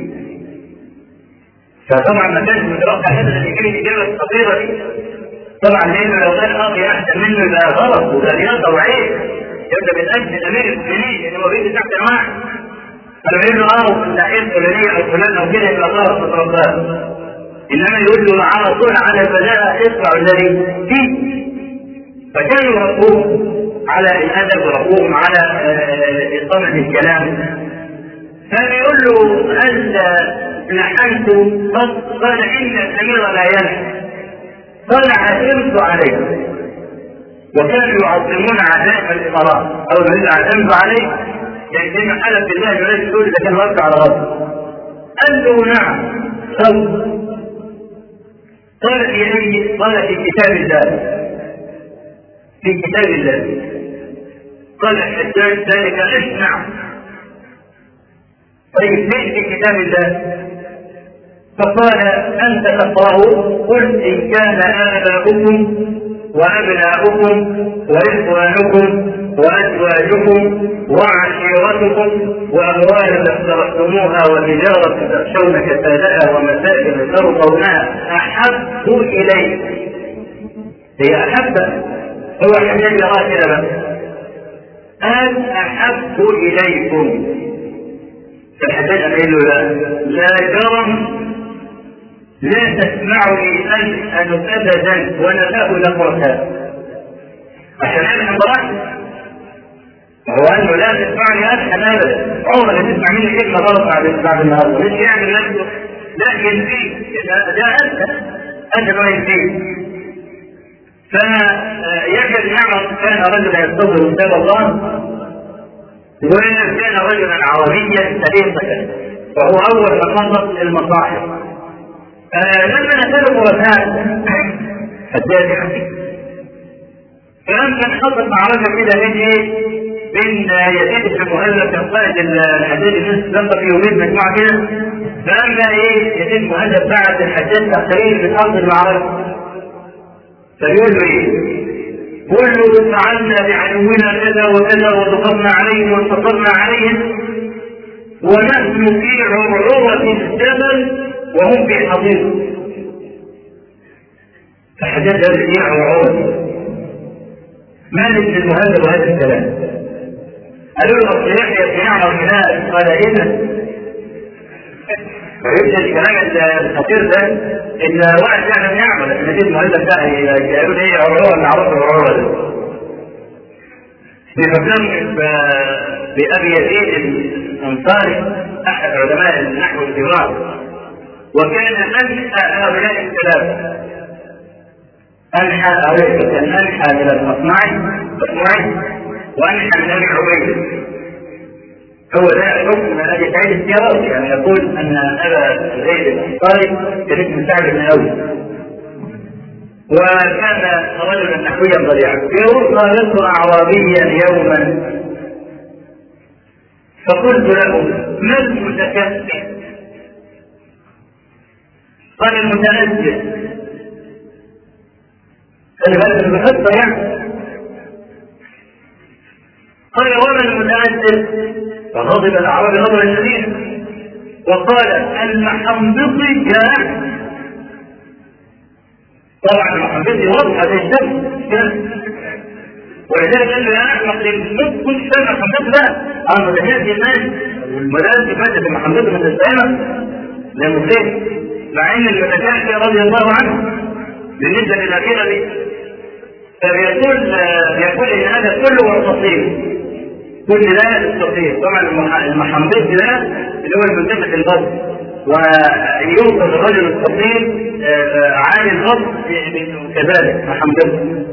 فطبعا ما كانش متوقع هذا اللي يجيب الإجابة الخطيرة دي. طبعا لأنه لو كان أخي أحسن منه يبقى غلط وده رياضة وعيب، يبدأ من أجل أمير المؤمنين لأنه مريض تحت الماء. فلما يقول له أه في الناحية الفلانية أو فلان أو كده يبقى غلط متوقع. إنما يقول له على طول على البلاء اصبع الذي فيه. فكانوا يربوهم على الأدب وربوهم على إقامة الكلام. فيقول له: هل لحنت قط؟ قال: إن الأمير لا يلحن. قال: عزمت عليه. وكانوا يعظمون عزائم الإمارات، أو ما عزمت عليه يعني زي ما حلف بالله الذي يقول إذا كان رد على رد. قال له: نعم صوت. قال: في أي؟ قال: في كتاب الله. في كتاب الله. قال الحجاج ذلك: اسمع. طيب ليش في كتاب الله؟ فقال: أنت تقرأ: قل إن كان آباؤكم وأبناؤكم وإخوانكم وأزواجكم وعشيرتكم وأموال اقترفتموها وتجارة تخشون كسادها ومساكن ترضونها أحب إليكم. هي أحب، هو الحجاج يرى كده بس، قال: أحب إليكم. فالحجاج قال له: لا لا جرم، لا تسمعني أسأل أبدا ونفاه لقرتها. عشان ألحن براحتي. هو قال له: لا تسمعني أسأل أبدا، عمرك تسمع مني كلمة غلط بعد النهارده، مش يعني نفسه، لا ينفيك، ده أنت أنت ما ينفيك. فيحيى بن يعمر كان رجلا يستظهر كتاب الله، وكان رجلا عربيا سليقا، وهو أول من نطق المصاحف. آه لما نسأله مرتان الدافع فلما انحطت مع رجل كده يجي بين يزيد بن مهلب كان قائد الحجاج الناس لقى في يومين مجموعه كده، فلما ايه يزيد بن مهلب بعت الحجاج تقرير من ارض المعركه، فيقول له ايه؟ قل له فعلنا بعدونا كذا وكذا وضغطنا عليهم وانتصرنا عليهم ونحن في عروة الجبل وهم في حضيض. فحجاج قال ايه عروة؟ مالك بن المهلب وهذا الكلام؟ قالوا له اصل يحيى بن يعمر هناك قال اذا فيبدا الكلام الخطير ده ان واحد يعلم يعمل ان دي المهلب ده يقولوا ايه عروه اللي عرفه العروه ده. بفكرني بابي يزيد الانصاري احد علماء النحو الكبار، وكان انحى هؤلاء الثلاثه، انحى هؤلاء كان انحى من الاصمعي وانحى من ابي عبيده. هو ده حكم ابي سعيد السيارات، يعني يقول ان ابا زيد الانصاري كان اسمه سعد بن اوس، وكان رجلا نحويا ضليعا. قالت اعرابيا يوما فقلت له ما المتكفل؟ قال المتنزل. قال هذا المحطه يعني. قال وما المتنزل؟ فغضب الاعرابي غضبا شديدا وقال المحنبطي جاء. طبعا المحنبطي واضحه زي الشمس، ولذلك قال له يا احمق للمسك كل شيء محنبطي بقى اه متجاهل الناس والمدارس فاتت المحنبطي من السلامه لانه خير، مع ان المتجاهل رضي الله عنه بالنسبه للاخيره دي فبيقول يقول ان هذا كله والتصير كل ده التصير. طبعا المحنبطي ده اللي هو المنتفخ البطن، ويوصف الرجل التصير عالي البطن كذلك محنبطي.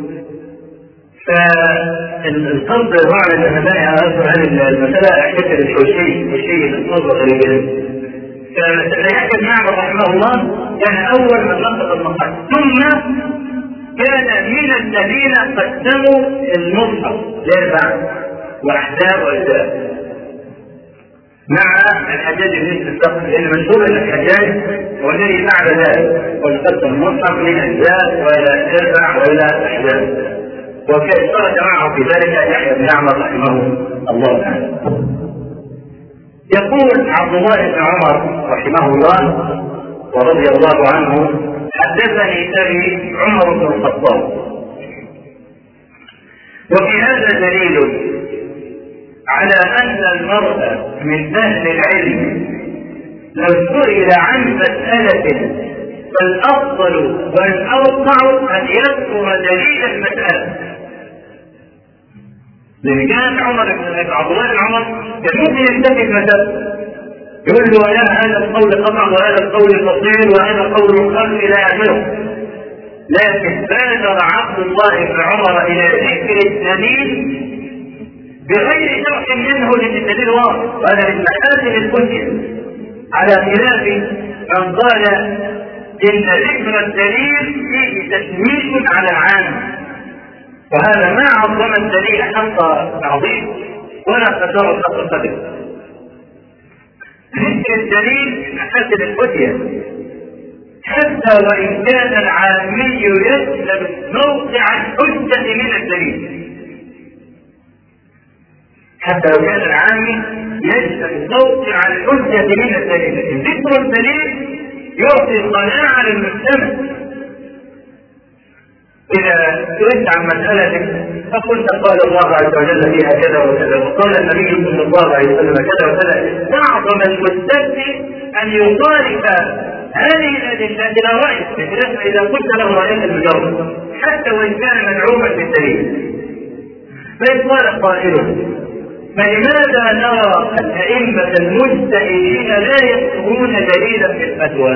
فالقصد طبعا النبي على هذه المساله احتفل الحوشي والشيء النظر غريب. فيحيى بن يعمر رحمه الله كان اول من نطق المصحف، ثم كان من الذين قدموا المصحف للبعض واحزاب واجزاء مع الحجاج بن الصقر، لان مشهور ان الحجاج هو الذي بعد ذلك وقدم المصحف من اجزاء والى اربع والى احزاب، وكان اشترك معه في ذلك يحيى بن يعمر رحمه الله تعالى. يقول عبد الله بن عمر رحمه الله ورضي الله عنه حدثني ابي عمر بن الخطاب، وفي هذا دليل على ان المرء من اهل العلم لو سئل عن مساله فالافضل والاوقع ان يذكر دليل المساله. لان كان عمر بن عبد الله بن عمر كان ممكن يكتفي بمساله يقول له لا هذا القول قطع وهذا القول قصير وهذا قول خلف الى اخره، لكن بادر عبد الله بن عمر الى ذكر الدليل بغير شرح منه لان الدليل واضح، وهذا من محاسن الحجه على خلاف من قال ان ذكر الدليل فيه تشويش على العام، وهذا ما عظم الدليل حق تعظيم ولا قدر حق قدر. ذكر الدليل من محاسن الحجه حتى وان كان العامي يسلب موقع الحجه من الدليل، حتى لو كان العامي يجلب موقع الحجة من الدليل. ذكر الدليل يعطي قناعة للمستمع. إذا سئلت عن مسألة فقلت قال الله عز وجل فيها كذا وكذا وقال النبي صلى الله عليه وسلم كذا وكذا، استعظم المستفتي أن يخالف هذه الأدلة إلى رأيه، بخلاف إذا قلت له رأيك المجرد حتى وإن كان مدعوما بالدليل. فإن قال قائل فلماذا نرى الأئمة المجتهدين لا يذكرون دليلا في الفتوى؟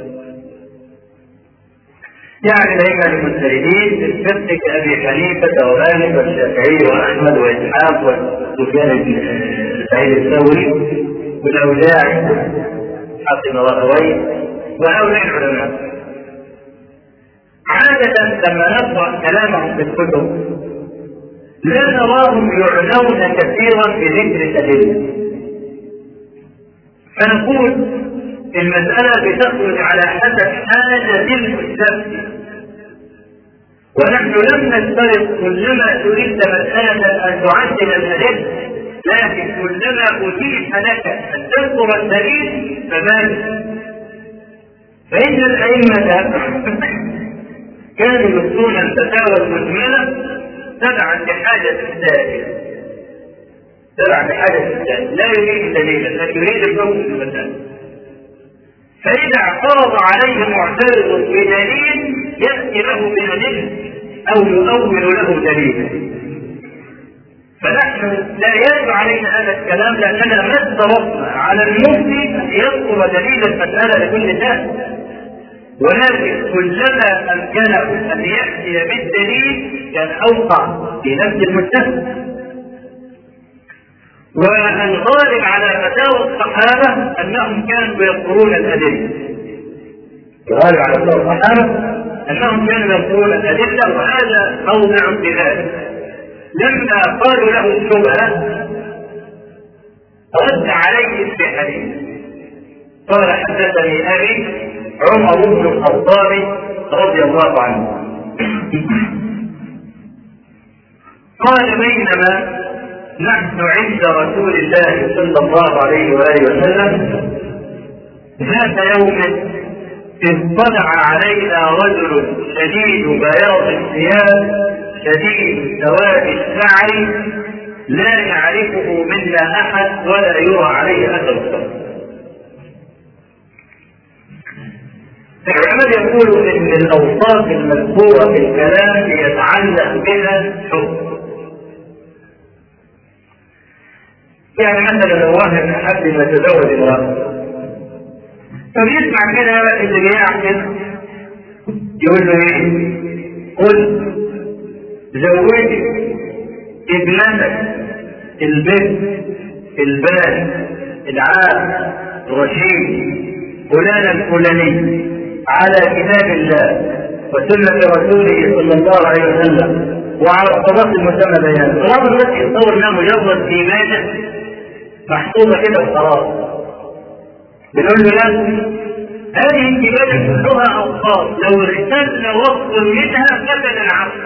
يعني الأئمة المجتهدين في الفقه كأبي حنيفة ومالك والشافعي وأحمد وإسحاق وسفيان بن سعيد الثوري والأوزاعي حاتم راهويه وهؤلاء العلماء، عادة لما نقرأ كلامهم في الكتب لا نراهم يعنون كثيرا بذكر الأدلة. فنقول المسألة بتخرج على حسب حاجة المستفتي، ونحن لم نشترط كلما تريد مسألة أن تعدل الأدلة، لكن كلما أتيح لك أن تذكر الدليل فماذا؟ فإن الأئمة كانوا يؤتون الفتاوى المجملة تبعا لحاجة السائل، تبعا لحاجة السائل، لا يريد دليلا لكن يريد الحكم في المسألة. فإذا اعترض عليه معترض بدليل يأتي له بدليل أو يؤول له دليلا. فنحن لا يجب علينا هذا الكلام لأننا ما اشترطنا على المفتي أن يذكر دليل المسألة لكل سائل، ولكن كلما أمكنه أن يأتي بالدليل كان أوقع في نفس المجتهد. والغالب على فتاوى الصحابة أنهم كانوا يذكرون الأدلة، الغالب على فتاوى الصحابة أنهم كانوا يذكرون الأدلة، وهذا موضع في ذلك. لما قالوا له الشبهة رد عليه بحديث قال حدثني أبي عمر بن الخطاب رضي الله عنه قال بينما نحن عند رسول الله صلى الله عليه وآله وسلم ذات يوم اطلع علينا رجل شديد بياض الثياب شديد سواد الشعر لا يعرفه منا أحد ولا يرى عليه أثر الصبر. العلماء يقولوا ان الاوصاف المذكوره في الكلام يتعلق بها حكم. يعني مثلا لو واحد حد يتزوج امراه فبيسمع كده اللي بيحكي يقول له ايه؟ قل زوجي ابنتك البنت البان العاب الرشيد فلان الفلاني على كتاب الله وسنة رسوله صلى الله عليه وسلم وعلى الطلاق المسمى بيانه. الطلاق الذي يتصور انها مجرد إيمانة محطوطة كده وخلاص. بنقول له لا، هذه الإيمانة كلها أوصاف لو اختل وصف منها فسد العقل.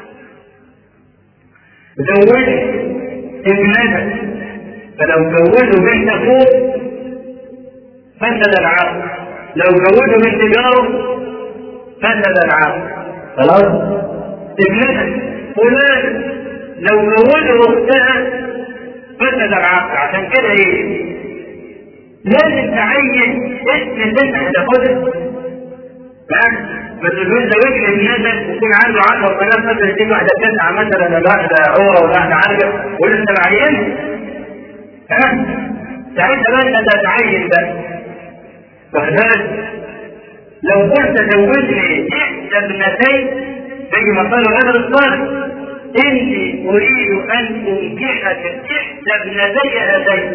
زوجت ابنتك فلو زوجوا بنت أخوه فسد العقل، لو زوجوا من تجاره فسد العقل. خلاص؟ ابنتك فلان لو زوجوا اختها فسد العقل. عشان كده ايه؟ لازم تعين اسم البنت هتاخدها. ما تقولوش زوجي ابنتك ويكون عنده عشر بنات مثلا تيجي واحده تسعه مثلا ولا واحده عوره ولا واحده عرجه وانت معينها. ها؟ ساعتها بقى انت هتعين بقى. وكذلك لو قلت زوجني احدى ابنتين تيجي مصاري غير الصالح اني اريد ان انكحك احدى ابنتي هاتين.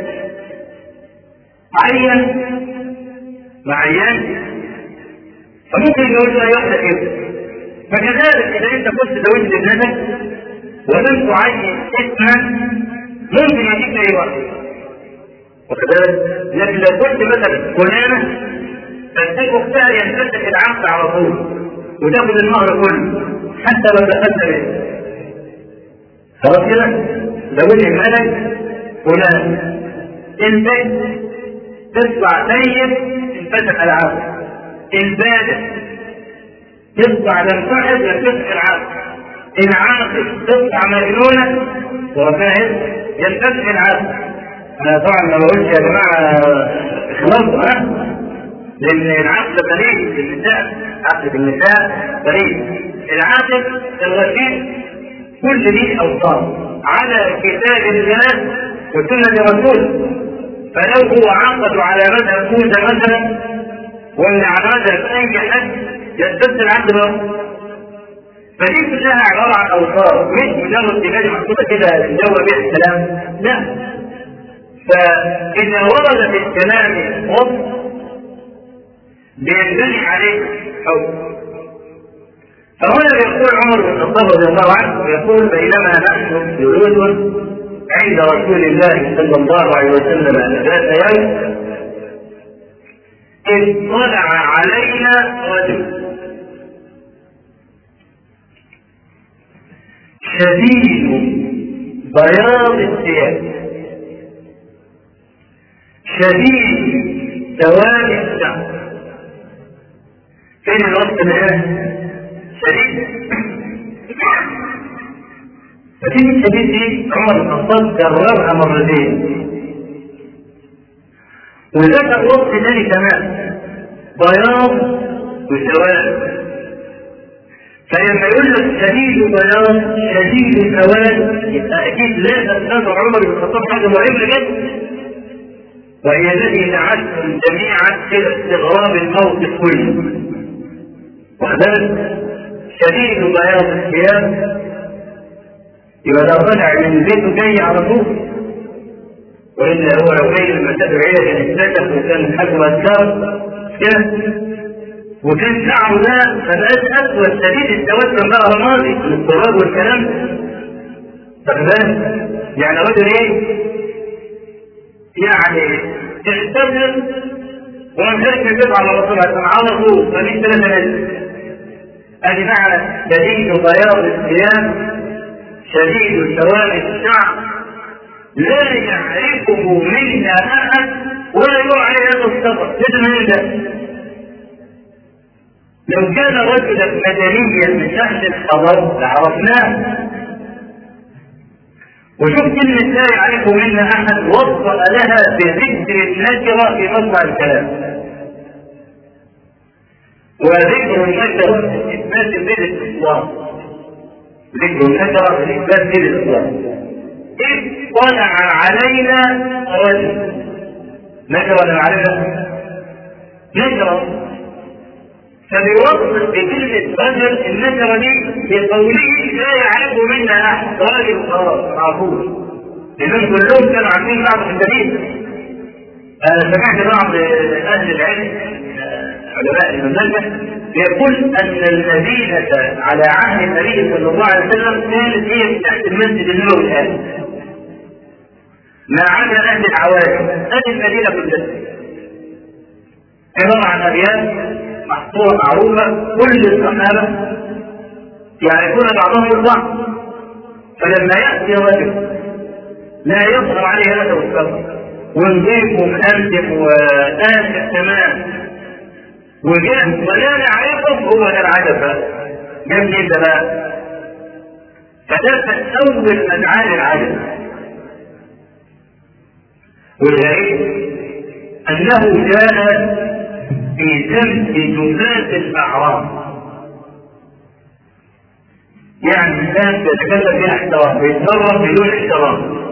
عين معين فممكن يقول له واحده كده. فكذلك اذا انت كنت زوجت ابنتك ولم تعين اسما ممكن يجيك اي واحد. وكذلك لكن لو قلت مثلا فلانه فالسيف اختها ينفتح العقد على طول وتاخذ المهر كله حتى لو دخلت به. خلاص كده زوج الملك فلان البيت تطلع سيد انفتح العقد، البادئ تطلع لمصاحب ينفتح العقد، العاقل تطلع مجنونه وفاهم ينفتح العقد. انا طبعا ما بقولش يا جماعه اخلاصوا ها، لان العقل قليل في النساء، عقل في النساء قليل. العاقل الرشيد كل دي اوصاف على كتاب الله وسنه رسوله. فلو هو عقد على مذهب موسى مثلا ولا على مذهب اي حد يستبدل العقد له. فدي كلها عباره عن اوصاف مش مجرد دماغ محطوطه كده الجو بها الكلام، لا. فإذا ورد في الكلام وصف بينبني عليه حكم. فهنا يقول عمر بن الخطاب رضي الله عنه يقول بينما نحن جلوس عند رسول الله صلى الله عليه وسلم ذات يوم إذ طلع علينا رجل شديد بياض الثياب شديد سواد الشعر. فين الوقت الآن؟ شديد. فكلمة شديد دي عمر بن الخطاب كررها مرتين، وذكر وقت ثاني كمان بياض وسواد. فلما يقول لك شديد بياض شديد سواد يبقى اكيد لازم تذكر عمر بن الخطاب حاجه مهمه جدا، وهي التي دعتهم جميعا الى استغراب الموقف كله. وذلك شديد بياض الثياب يبقى لو طلع من بيته جاي على طول، والا هو لو جاي المسافه بعيده كان اتسكت وكان حجم الدار كده وكان شعره ده فبقاش اسود شديد السواد كان بقى رمادي من التراب والكلام ده. يعني رجل ايه؟ يعني تحتمل ومن خلق من بيت على رسول الله على طول فمش ثلاثة ناس. ادي معنى شديد بياض الثياب شديد سواد الشعر لا يعرفه منا احد ولا يقول عليه هذا السفر. لازم من ده لو كان رجلا مدنيا من اهل الحضر لعرفناه. وشوف كلمة لا يعرفه منا احد وصل لها بذكر النكرة في مصنع الكلام، وذكر النكرة اثبات بالاستطلاع. ذكر النكرة بالاثبات بالاستطلاع. إذ طلع علينا رجل. نكرة ولا معرفة؟ نكرة. فبيوصف بكلمة رجل النكرة دي بقوله لا يعرف منا أحد. راجل خلاص معروف لأنهم كلهم كانوا عارفين بعض في المدينة. أنا سمعت بعض أهل العلم علماء المملكة يقول أن المدينة على عهد النبي صلى الله عليه وسلم كانت هي تحت المسجد النبوي الآن ما عدا أهل العوالم. هذه المدينة كلها عبارة عن أبيات محصورة معروفة كل الصحابة يعرفون بعضهم البعض. فلما يأتي رجل لا يظهر عليه هذا السفر ونضيف ومأنتف وآسف تمام وجاء ولا نعرفه هو ده العجب جاب لي ده بقى. فده أول أفعال العجب والغريب أنه جاء في تمس جثات الأعراب. يعني الناس يتكلم بلا احترام ويتصرف بدون احترام.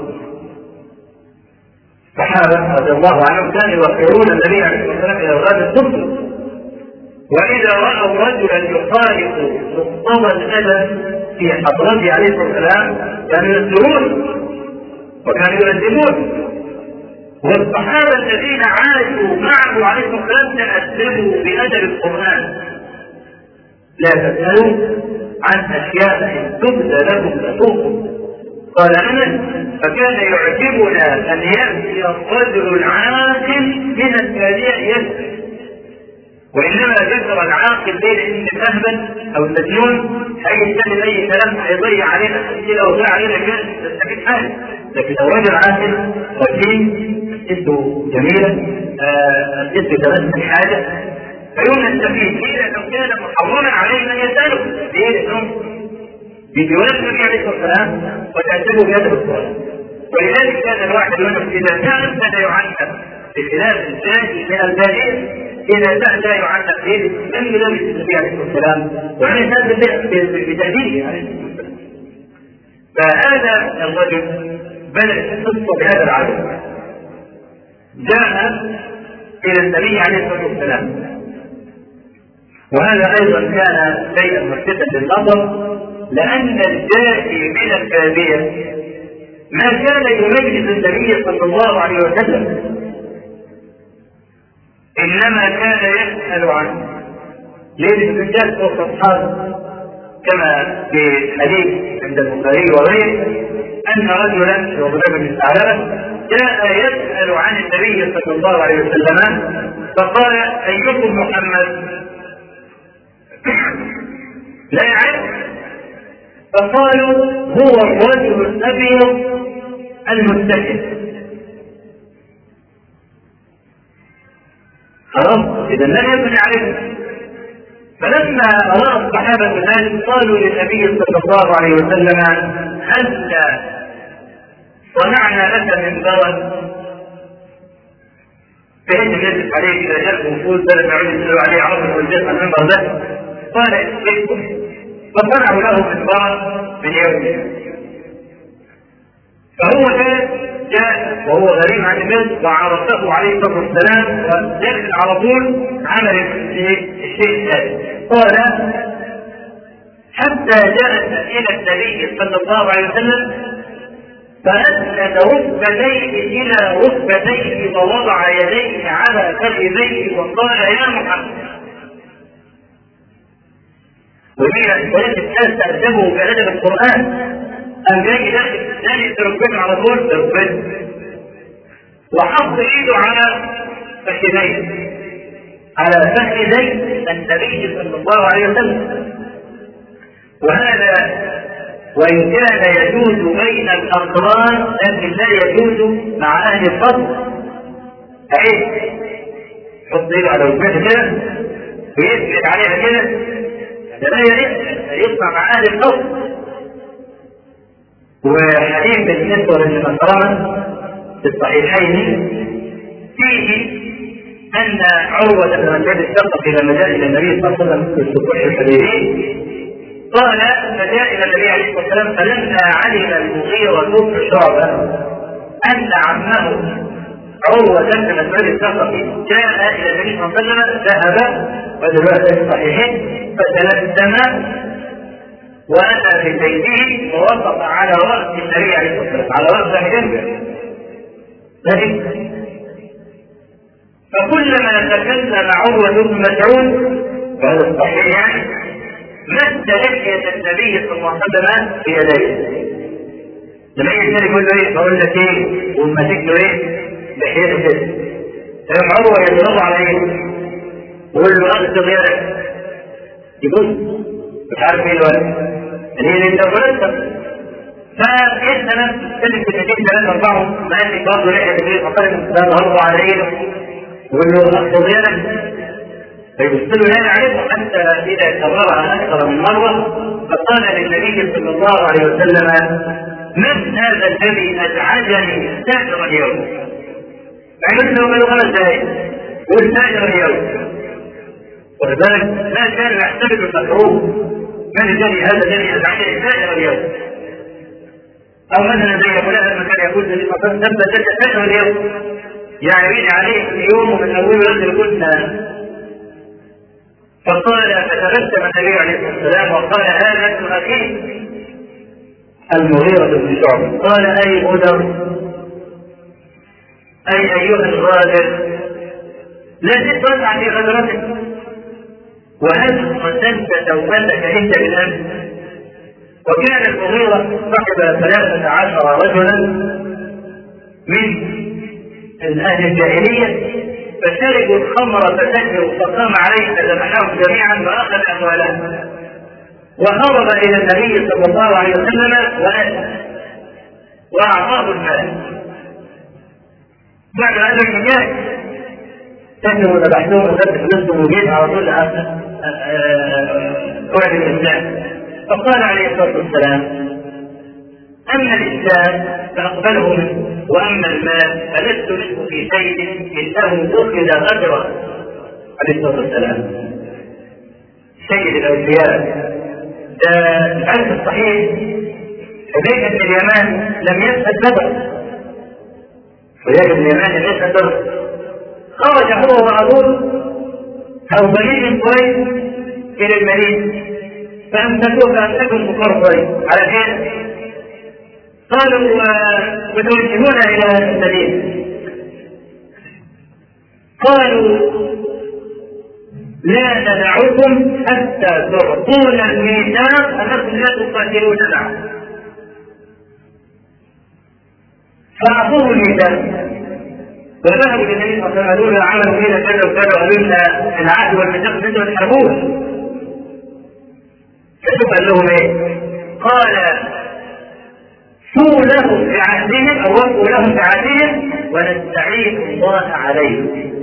الصحابة رضي الله عنهم كانوا يوقرون النبي عليه الصلاة والسلام إلى الغد الصبح، وإذا رأوا رجلا يخالف مقتضى الأدب في حضرته عليه الصلاة والسلام كانوا ينزلون وكانوا يؤدبون. والصحابة الذين عاشوا معه عليه الصلاة والسلام تأدبوا بأدب القرآن. لا تسألوا عن أشياء تبدى لكم تسوقكم. قال أنس فكان يعجبنا أن يأتي الرجل العاقل من التابع يسأل، وإنما ذكر العاقل بين إن الأهبل أو المجنون هيستلم أي كلام هيضيع علينا أسئلة وضيع علينا كلام تستفيد حاجة. لكن لو رجل عاقل رشيد أسئلته جميلة أسئلته تمثل حاجة فيوم نستفيد. إذا لو كان محرما علينا يسأله ليه؟ لأنهم بجواب النبي عليه الصلاة والسلام وتأتبه بهذا السؤال. ولذلك كان الواحد منهم إذا كان كان يعنف بخلاف الجاهل من البادئ إذا كان لا يعنف به لم يلبس النبي عليه الصلاة والسلام وعلى هذا بتأديبه عليه الصلاة والسلام. فهذا الرجل بدأت القصة بهذا العدد. جاء إلى النبي عليه الصلاة والسلام، وهذا أيضا كان شيئا ملفتا للنظر، لأن الجائي من البادية ما كان يمجد النبي صلى الله عليه وسلم، إنما كان يسأل عنه. ليه الرجال فوق أصحابه كما في حديث عند البخاري وغيره أن رجلا يضرب بن ثعلبة جاء يسأل عن النبي صلى الله عليه وسلم فقال أيكم محمد؟ لا يعرف. فقالوا هو الرجل الأبيض المتكئ. خلاص إذا لم يكن يعرفه. فلما أراد الصحابة ذلك قالوا للنبي صلى الله عليه وسلم هل صنعنا لك منبرا بحيث يجلس عليه إذا جاء الوفود بدل ما يعود يسألوا عليه عرض والجلس على المنبر ده؟ قال اسلكم. فصنعوا له منبرا من يومه. فهو جاء وهو غريب عن الناس وعرفته عليه الصلاة والسلام ودخل على طول عمل الشيء الثاني. قال حتى جاءت إلى النبي صلى الله عليه وسلم فأسند ركبتيه إلى ركبتيه ووضع يديه على فخذيه وقال يا محمد. ومن الأسئلة الناس تأدبه بأدب القرآن أن جاي داخل ثاني تركبه على طول تركبه وحط إيده على فخذيه على فخذي النبي صلى الله عليه وسلم. وهذا وإن كان يجوز بين الأقران لكن لا يجوز مع أهل الفضل. أي حط إيده على ركبته كده ويسجد عليها كده، هذا لا يصنع مع أهل الفضل. وحديث بالنسبة للنصارى في الصحيحين فيه أن عروة بن مسعود الثقفي لما جاء إلى النبي صلى الله عليه وسلم في الصلح الحديبية قال فجاء إلى النبي عليه الصلاة والسلام فلما علم المغيرة بن شعبة أن عمه عروة بن مسعود الثقفي جاء إلى النبي صلى الله عليه وسلم ذهب ودلوقتي في الصحيحين فتلثم وأتى في بيته ووقف على رأس النبي عليه الصلاة والسلام على رأس جنبه. لكن فكلما تكلم عروة بن مسعود وهذا الصحيح يعني مد لحية النبي صلى الله عليه وسلم في يديه. لما يجي الثاني يقول له ايه؟ بقول لك ايه؟ وماسك له ايه؟ لحيته كده. فيوم عروة يتوضع على ايه؟ يقول له اغسل يدك. يبص مش عارف ايه الولد. اللي اللي انت ولدت. فإنت نفسك تلك تجيب ثلاثة أربعة ماشي برضه لحية النبي صلى الله عليه وسلم ده ضربه على ايده. يقول له اغسل يدك. فيبص له لا يعرفه حتى إذا كررها أكثر من مرة فقال للنبي صلى الله عليه وسلم من هذا الذي أزعجني سائر اليوم؟ يعني له قالوا خمس دقائق قل سائر اليوم. ولذلك لا كان يحتمل المكروه من الذي هذا الذي أزعجني سائر اليوم. أو مثلا زي فلان لما كان يقول لي مثلا ثبت لك سائر اليوم يعني يجي عليه يوم من أول يوم قلنا. فقال فتبسم النبي عليه الصلاة والسلام وقال هذا اسم أخيه المغيرة بن شعبة. قال أي غدر أي أيها الغادر لا تسأل عن غدرتك وهل قتلت توبتك أنت بالأمس. وكان المغيرة صاحب ثلاثة عشر رجلا من أهل الجاهلية فشربوا الخمر فسكروا فقام عليه فذبحهم جميعا واخذ اموالهم وهرب الى النبي صلى الله عليه وسلم واتى واعطاه المال. بعد هذا الحكايه سكروا وذبحتهم وذبح فلوسهم وجيت على طول قرن الاسلام. فقال عليه الصلاه والسلام أما الإسلام فأقبله منه وأما المال فلست منه في شيء إنه أخذ غدرا. عليه الصلاة والسلام سيد الأولياء ده الحديث الصحيح حذيفة بن اليمان لم يشهد بدر. حذيفة بن اليمان لم يشهد بدر. خرج هو وأبوه أو بني قريش إلى المدينة فأمسكوه فأمسكوا الكفار قريش على خير. قالوا متوجهون إلى المدينة. قالوا لا ندعكم حتى تعطونا الميثاق انكم لا تقاتلون معه. فاعطوه الميثاق وذهبوا للنبي صلى الله عليه وسلم قالوا له عملوا فينا كذا وكذا وقالوا لنا العهد والميثاق انتم ما تحاربوش. فشوف قال لهم ايه؟ قال فوا لهم بعهدهم او وفوا لهم بعهدهم ونستعين الله عليهم.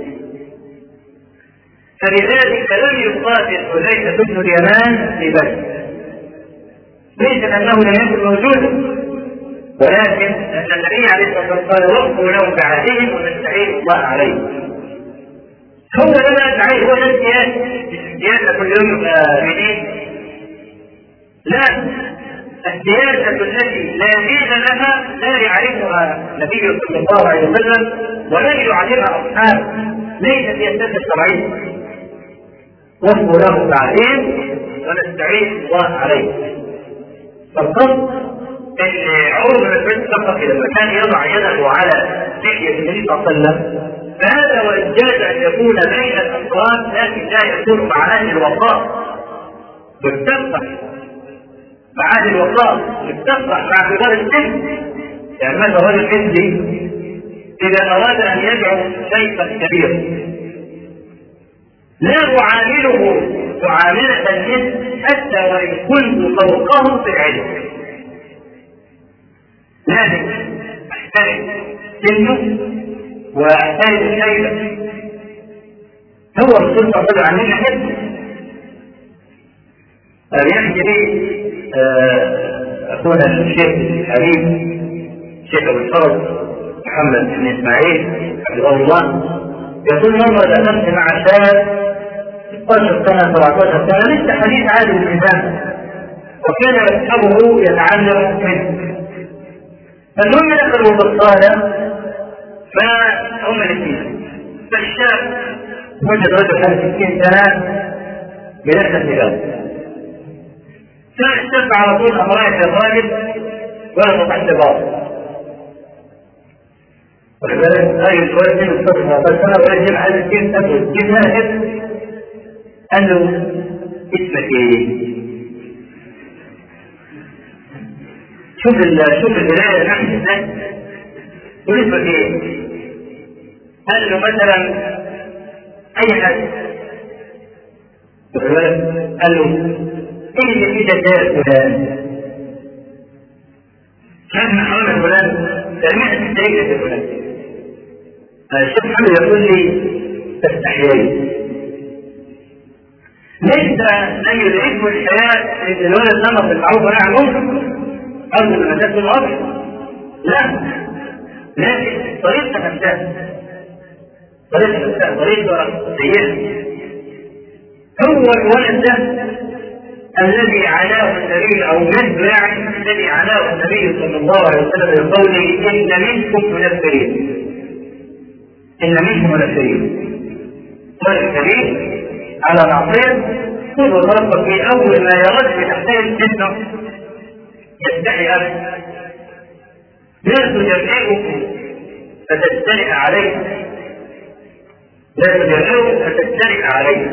فلذلك لم يقاتل حذيفة بن اليمان في بدر، ليس انه لم يكن موجودا، ولكن ان النبي عليه الصلاه والسلام قال وفوا لهم بعهدهم ونستعين الله عليهم. هو ده بقى التعايش، هو ده السياسه، مش السياسه كل يوم يبقى منين؟ لا، السياسه التي لا دين لها لا يعرفها النبي صلى الله عليه وسلم ولن يعلمها اصحابه، ليست هي السياسه الشرعيه. وفوا له بعدين ونستعين الله عليه. فالقصد ان عمر بن الفرد الثقفي لما كان يضع يده على لحيه النبي صلى الله عليه وسلم فهذا وان جاز ان يكون بين الافراد لكن لا يكون مع اهل الوقار. يستفرح مع اهل الوقار، يستفرح مع كبار السن. يعني مثلا الرجل الحزبي اذا اراد ان يدعو شيخا كبيرا لا أعامله معاملة الجد حتى وإن كنت فوقه في العلم، لازم أحترم سنه وأحترم شيبه. هو الرسول صلى الله عليه وسلم حزبه. يحكي لي أخونا الشيخ الحبيب الشيخ أبو الفرج محمد بن إسماعيل حفظه الله يقول مرة دخلت مع شاب ستة عشر سنة سبعة عشر سنة لسه حديث عادل الإنسان وكان يصحبه يتعلم منه. فالمهم دخلوا بالصالة فهم الاثنين، فالشاب وجد رجل حوالي ستين سنة بنفس الثقة، فالشاب على طول أمرأة الراجل ولا تحت بعض وكذلك أي الكويس من الصفحة فالسنة ولا يجب على الكيس أبو جبنا كيف قال له اسمك ايه؟ شوف شوف البداية نحن ازاي؟ قول اسمك ايه؟ قال له مثلا أي حد قال له ايه اللي في ده فلان؟ كان محمد فلان سمعت السيدة فلان. الشيخ محمد يقول لي تستحيي ليس أن يدركه الحياة إن الولد نمط بالمعروف ونهى عن المنكر أو المساجد الواضح، لا، لكن طريقة نفسها طريقة نفسها طريقة سيئة. هو الولد ده الذي عناه النبي أو مثل يعني الذي عناه النبي صلى الله عليه وسلم بقوله إن منكم منفرين، إن منكم منفرين. والكريم على العصير خذ ربك في أول ما يرد بتحتاج جسمه يستحي أبدا لا تجرئه فتجترئ عليه، لا تجرئه فتجترئ عليه.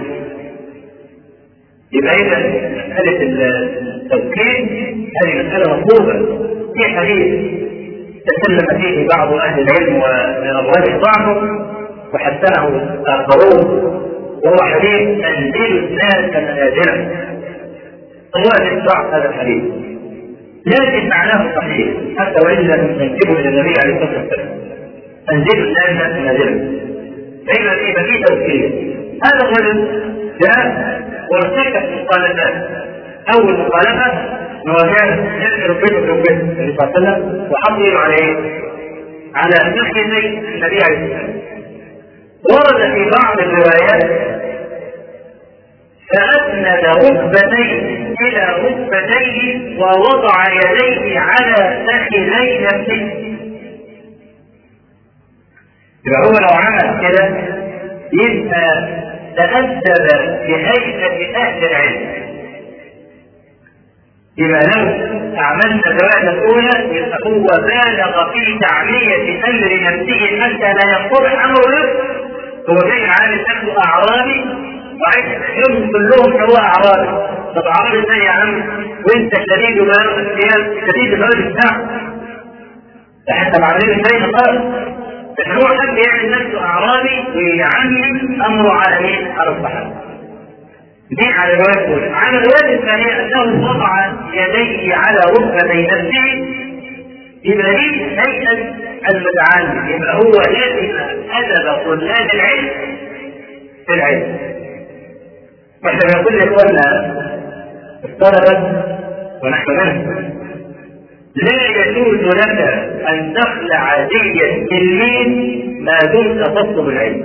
يبقى إذا مسألة التوكيد هذه مسألة مطلوبة. في حديث تكلم فيه بعض أهل العلم ومن الراجح ضعفه وحسنه آخرون، وهو حديث تنزيل الناس منازلهم. الله ضعف هذا الحديث لكن معناه صحيح حتى وإن لم ننسبه إلى النبي عليه الصلاة والسلام. تنزيل الناس منازلهم فإذا إذا في توكيد هذا الرجل جاء وارتكب مخالفات. أول مخالفة مواجهة يذكر ربيته ربيته النبي صلى الله عليه وسلم وحط يده على إيه؟ على فخذ النبي عليه الصلاة والسلام. ورد في بعض الروايات فأسند ركبتيه إلى ركبتيه ووضع يديه على فخذي نفسه. يبقى هو لو عمل كده يبقى تأدب بهيئة أهل العلم. يبقى لو أعملنا الرواية الأولى يبقى هو بالغ في تعمية أمر نفسه حتى لا يقتضي أمره. هو جاي عامل نفسه أعرابي وعايز تحرمهم كلهم هو اعرابي. طب اعرابي ازاي يا عم وانت شديد بلد الثياب شديد بلد الشعب؟ حتى بعدين ازاي خالص. بس هو حد يعمل نفسه اعرابي ويعمم امره على مين؟ على الصحابه. دي على الروايه الاولى. على الروايه الثانيه انه وضع يديه على ركبتي نفسه، يبقى دي هيئه المتعلم، يبقى هو لازم ادب طلاب العلم في العلم. احنا بنقول لاخواننا الطلبه ونحن منهم لا يجوز لك ان تخلع دي التلميذ ما دمت تطلب العلم،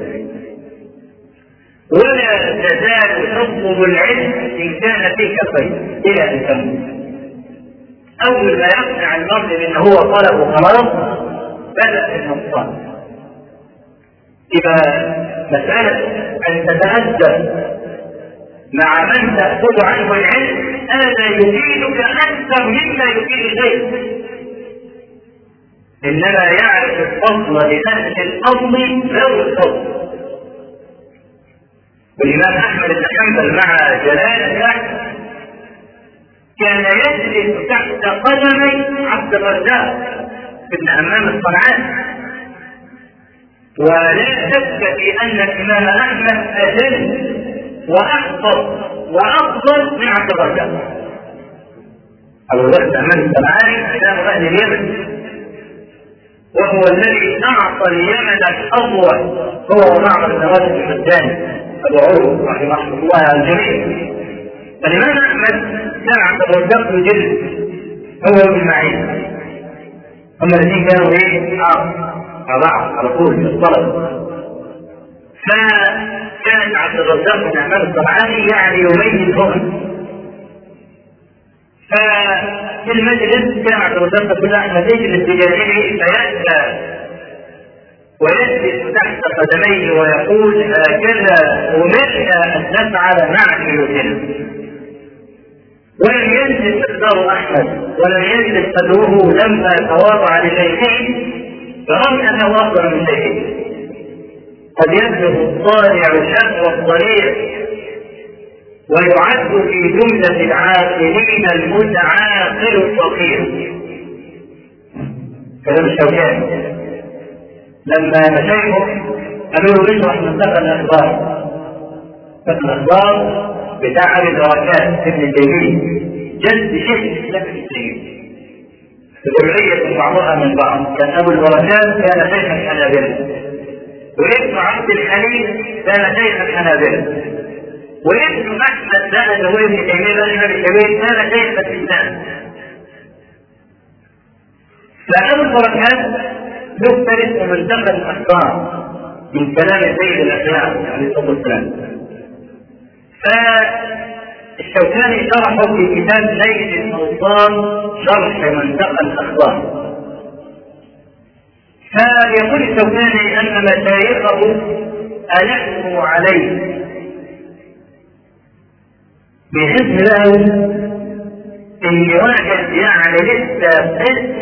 ولا تزال تطلب العلم ان كان فيك خير الى ان تموت. اول ما يقنع المرء بان هو طلب وخلاص بدأ النقصان. يبقى مسألة أن تتأدب مع من تأخذ عنه العلم هذا يفيدك أكثر مما يفيد غيرك. إنما يعرف الفضل لأهل الفضل ذو الفضل. والإمام أحمد بن حنبل مع جلالة أحمد كان يجلس تحت قدمي عبد الرزاق ابن همام الصنعاني، ولا شك في ان الامام احمد اجل واحفظ وافضل من عبد الرزاق. ابو بكر همام الصنعاني كان اهل اليمن، وهو الذي اعطى اليمن الاضوء هو ومعمر بن راشد الحداني ابو عروه رحمه الله على الجميع. الامام احمد كان عبد الرزاق يجل هو ابن معين، هم الاثنين كانوا ايه؟ أربعة على طول في الطلب. فكان عبد الرزاق بن همام الصنعاني يعني يميزهم. ففي المجلس كان عبد الرزاق بن أحمد يجلس بجانبه فيأتى ويجلس تحت قدميه ويقول هكذا أمرنا أن نفعل مع جلوسنا. ولم يجلس قدر احمد ولم يجلس قدره لما تواضع لشيخه برغم انه افضل من شيخه. قد يبلغ الطالع شهوة الضريع ويعد في جملة العاقلين المتعاقل الفقير. كلام الشوكاني لما مشايخه قالوا له اشرح منطقة الاخبار، الاخبار بتاع ابي البركات ابن التيمية جد شيخ الاسلام ابن التيمية، ذرية بعضها من بعض. كان ابو البركات كان شيخ الحنابلة، وابن عبد الحليم كان شيخ الحنابلة، وابن احمد بقى اللي هو ابن تيمية بقى الامام الكبير كان شيخ الاسلام. فابو البركات يذكر اسم منتقى الاخبار من كلام سيد الاخيار عليه الصلاه والسلام. فالشوكاني شرحه في كتاب نيل السلطان شرح منتقى الاخبار. فيقول الشوكاني ان مشايخه الحوا عليه بحسن له ان واحد يعني لسه بس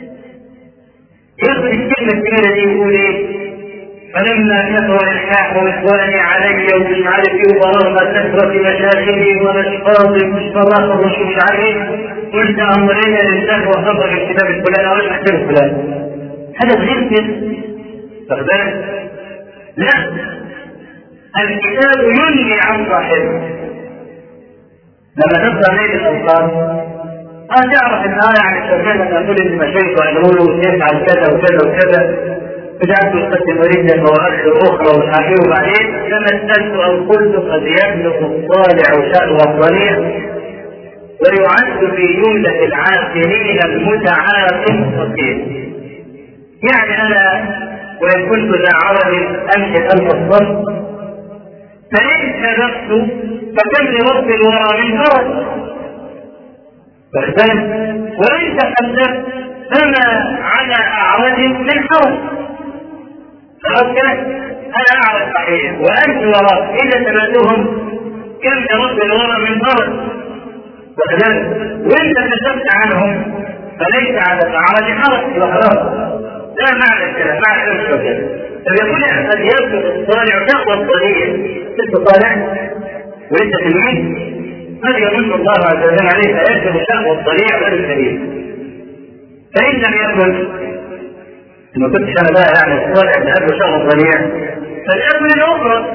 يقول الكلمه الكبيره دي يقول ايه؟ فلما كثر الحاح واخواني علي ومش عارف ايه ورغم كثرة مشاكلي ونشاطي مش فراغ ومش مش عارف ايه قلت امرنا لله وخبر الكتاب الفلاني او الكتاب الفلاني. هذا غير كده. فاخدان؟ لا، الكتاب ينهي عن صاحبه. لما تقرا نيل السلطان اه تعرف ان اه يعني الشيخان لما يقول ان مشايخه قالوا له يفعل كذا وكذا وكذا بدأت تقدم رجلا وأخر أخرى وصحيح. وبعدين لما استلت أو قلت قد يبلغ الطالع شأوى الضريع ويعد في جملة العاقلين المتعاقل الفقير. يعني أنا وإن كنت ذا عرب أمشي خلف الصف فإن كذبت فكم لرب الورى من فرد فاختلف، وإن تكذبت فما على أعرج من حرج. خلاص كده انا اعرف صحيح وانت وراك اذا تبعتهم كم لرب الورى من فرد وكذلك، وانت كذبت عنهم فليس على الاعراج حرج. وخلاص ده معنى الكلام، معنى الكلام كده. طب يقول قد يبلغ الطالع شهوة الضريع. الطالع ولسه تلميذ قد يمن الله عز وجل عليه فيكتب الشهوة الضليع غير الكريم. فإن لم يكن ما كنتش أنا بقى يعني الصالح لأجل شهوة الضليع فليكن الأخرى.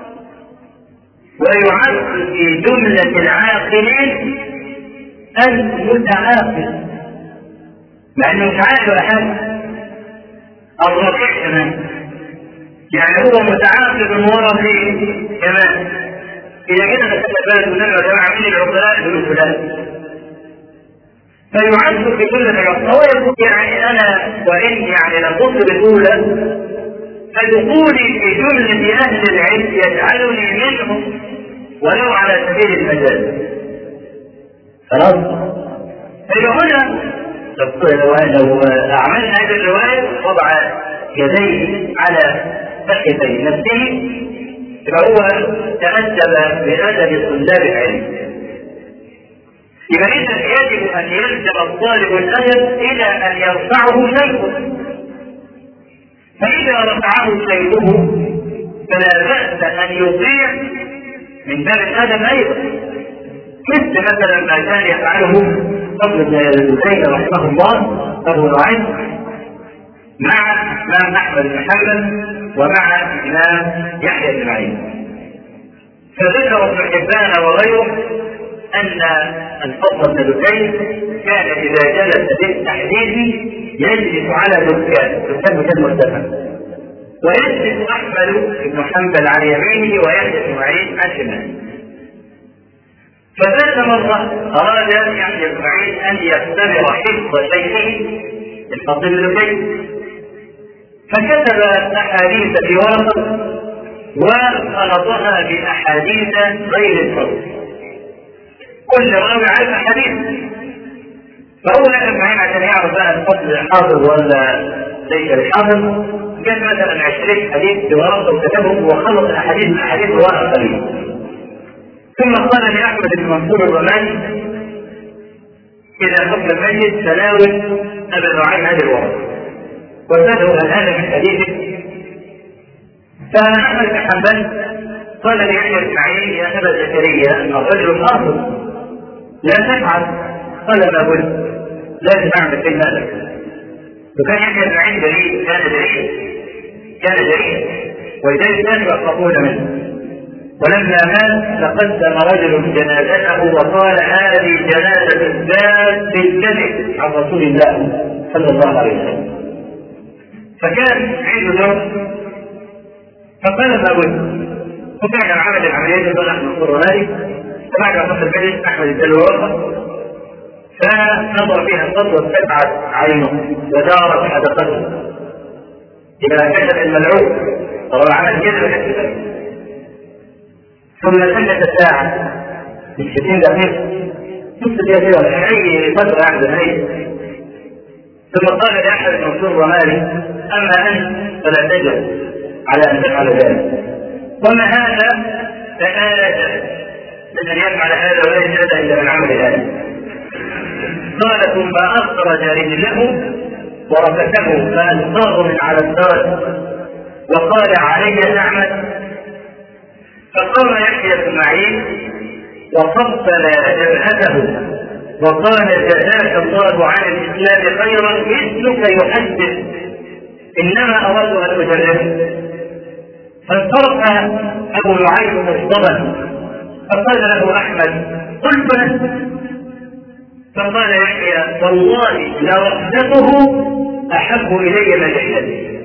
ويعد في جملة العاقلين المتعاقل، مع انه مش عاقل احد الرقيق كمان، يعني هو متعاقل ورقيق كمان. اذا كده تتبادل ونبع يا جماعه من العقلاء بالفلان فيعد في جملة العقلاء. هو يقول يعني انا وان يعني لتصل الاولى فدخولي في جملة اهل العلم يجعلني منهم ولو على سبيل المجال. خلاص؟ فيبقى هنا لو أعملنا هذه الرواية وضع يديه على فخذي نفسه فهو تأدب بأدب طلاب العلم. يبقى إذا يجب أن يلزم الطالب الأدب إلى أن يرفعه شيخه، فإذا رفعه شيخه فلا بأس أن يطيع من باب الأدب أيضا، مثل مثلا ما كان يفعله فضل بن زيد رحمه الله أبو نعيم مع الإمام أحمد بن حنبل ومع الإمام يحيى بن معين. فذكر ابن حبان وغيره أن الفضل بن زيد كان إذا جلس للتحديث يجلس على دكان، دكان كان مرتفع، ويجلس أحمد بن حنبل على يمينه ويحيى بن معين على شماله. فذات مرة أراد يحيى بن معين أن يختبر حفظ شيخه الفضل بن زيد، فكتب أحاديث في ورقة وخلطها بأحاديث غير الفضل، كل راوي عارف أحاديث. فهو يحيى بن معين عشان يعرف بقى الفضل حافظ ولا ليس بحافظ كان مثلا عشرين حديث في ورقة وكتبهم وخلط الأحاديث من أحاديث ورقة قليل. ثم قال لأحمد بن منصور الرماني إذا قبل المجلس تناول أبا نعيم هذه الورقة وسأله عن هذا من حديثه. فأحمد بن حنبل قال ليحيى بن معين يا أبا زكريا الرجل حافظ لا تفعل. قال ما قلت لا تعمل في مالك. وكان يحيى بن معين دليل، كان دليل كان دليل ولذلك كانوا يخافون منه. ولما مات تقدم رجل جنازته وقال هذه جنازة الذات بالكذب عن رسول الله صلى الله عليه وسلم. فكان عنده دور فقال ما قلت. وفعلا عمل العمليات بلغ من القرآن. وبعد ما فصل المجلس أحمد الدلوع فنظر فيها الفضل واستبعد عينه ودارت حدقته إلى كشف الملعوب فهو عمل كذب كذب. ثم سكت ساعة من ستين دقيقة نصف دقيقة ولا أي فترة عند الهيئة. ثم قال لأحد منصور الرمالي أما أنت فلا تجد على أن تفعل ذلك وما هذا فآلة لن يفعل هذا ولا يجد إلا من عمل ذلك. قال ثم أخرج رجله ورفته فألقاه من على الدرج وقال علي نعمة. فقام يحيى بن معين وقبل جبهته وقال جزاك الله عن الإسلام خيرا مثلك يحدث إنما أردت أن أجربه. فانصرف أبو نعيم مغضبا فقال له أحمد قلت له. فقال يحيى والله لرحمته أحب إلي من لحيته.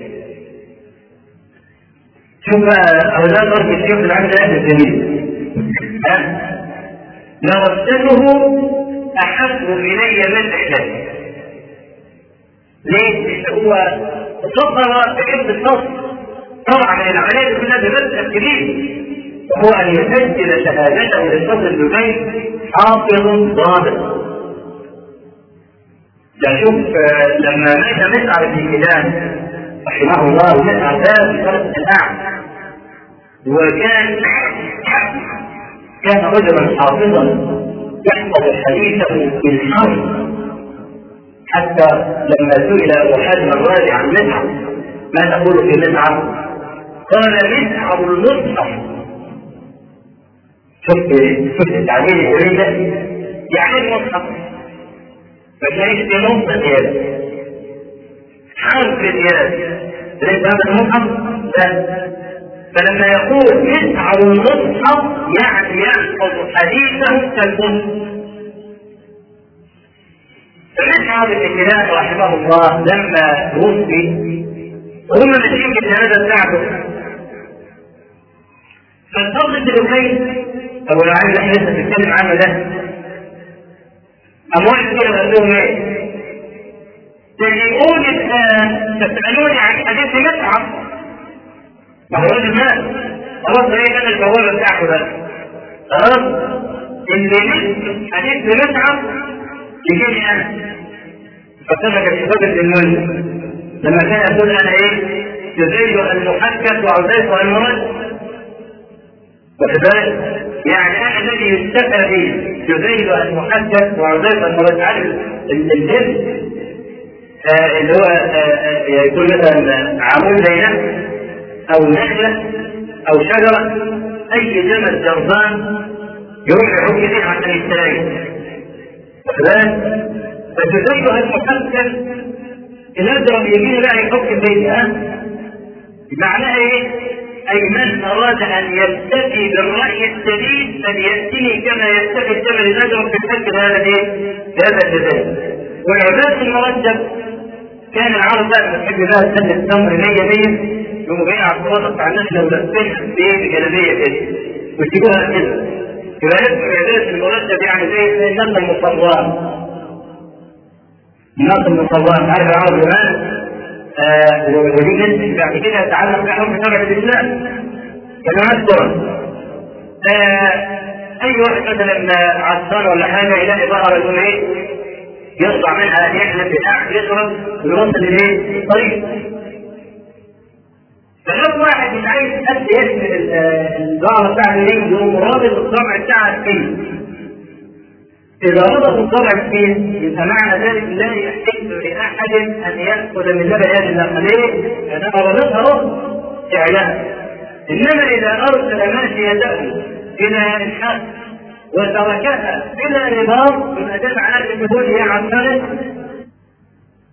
شوف أولاد ضرب الشيخ العمل أهل الجميل لرحمته أحب إلي من لحيته. ليه؟ هو تصدر بحب النص طبعا من العمليات كلها بمبدأ كبير وهو أن يسجل شهادته للفضل الزبير حافظ ضابط. شوف لما مات مسعر بن كلاب رحمه الله مسعر ده بطرف الأعلى وكان كان رجلا حافظا يحفظ حديثه بالحرف حتى لما سئل أبو حاتم الرازي عن مسعر ما تقول في مسعر؟ قال مسعر المصحف. شفت شفت التعبير الجميل ده؟ يعني المصحف ما تلاقيش في نص قياس حرف قياس ليس هذا المصحف لا. فلما يقول يسعر المصحف يعني يحفظ حديثه كالمصحف. فمسعر بن كلاب رحمه الله لما توفي وهم ماشيين بالجنازه بتاعته فالفضل بن دكين ابو العالي اللي احنا لسه بنتكلم عنه ده اموال كده قال لهم ايه؟ تجيئون الان تسالوني عن حديث مسعر. ما هو راجل مات خلاص ايه انا البوابه بتاعته ده خلاص اللي نسي حديث مسعر يجيني انا. فكذلك الشباب المنزل لما كان يقول انا ايه يزيد المحدث وعزيز المرد وكذلك يعني انا الذي يستفى به يزيد المحدث وعزيز المرد عن الجنس آه اللي هو آه يكون مثلا عمود زي نخل او نخله او شجره اي جمل جرذان يروح يحك فيه عشان يستريح وكذلك فتزيدها المحدث الازرق يجيني بقى يحك البيت ها معناها ايه؟ اي من اراد ان يستفي بالراي السديد فلياتني كما يستفي الجبل الازرق في الحج بهذا الايه؟ بهذا الجزائر. والعباد المرتب كان العرب بقى لما تحب بقى سن التمر مية مية يقوموا جايين على الصراط بتاع النخله ولابسينها بايه؟ بجلابيه كده ويسيبوها كده يبقى اسم العباد المرتب يعني زي النخله المصران. الناس المصران عارف العرب زمان ودي ناس بعد كده يتعلم بحكم شرع الاسلام كلمات قرآن. اي واحد مثلا عطشان ولا حاجه يلاقي بقره يقول ايه؟ يطلع منها يحلب بتاع يشرب ويوصل للايه؟ الطريق. فلو واحد مش عايز حد يحمل البقره بتاعته دي يقوم رابط الصبع بتاعها فيه. إذا ربط الصبع فيه يبقى معنى ذلك لا يحل لأحد أن يأخذ من لبن هذه النخلين لأنها ربطها إعلان. إنما إذا أرسل ماشيته إلى الحق وتركها إلى رباط يبقى ده معناه أن هي عن طريق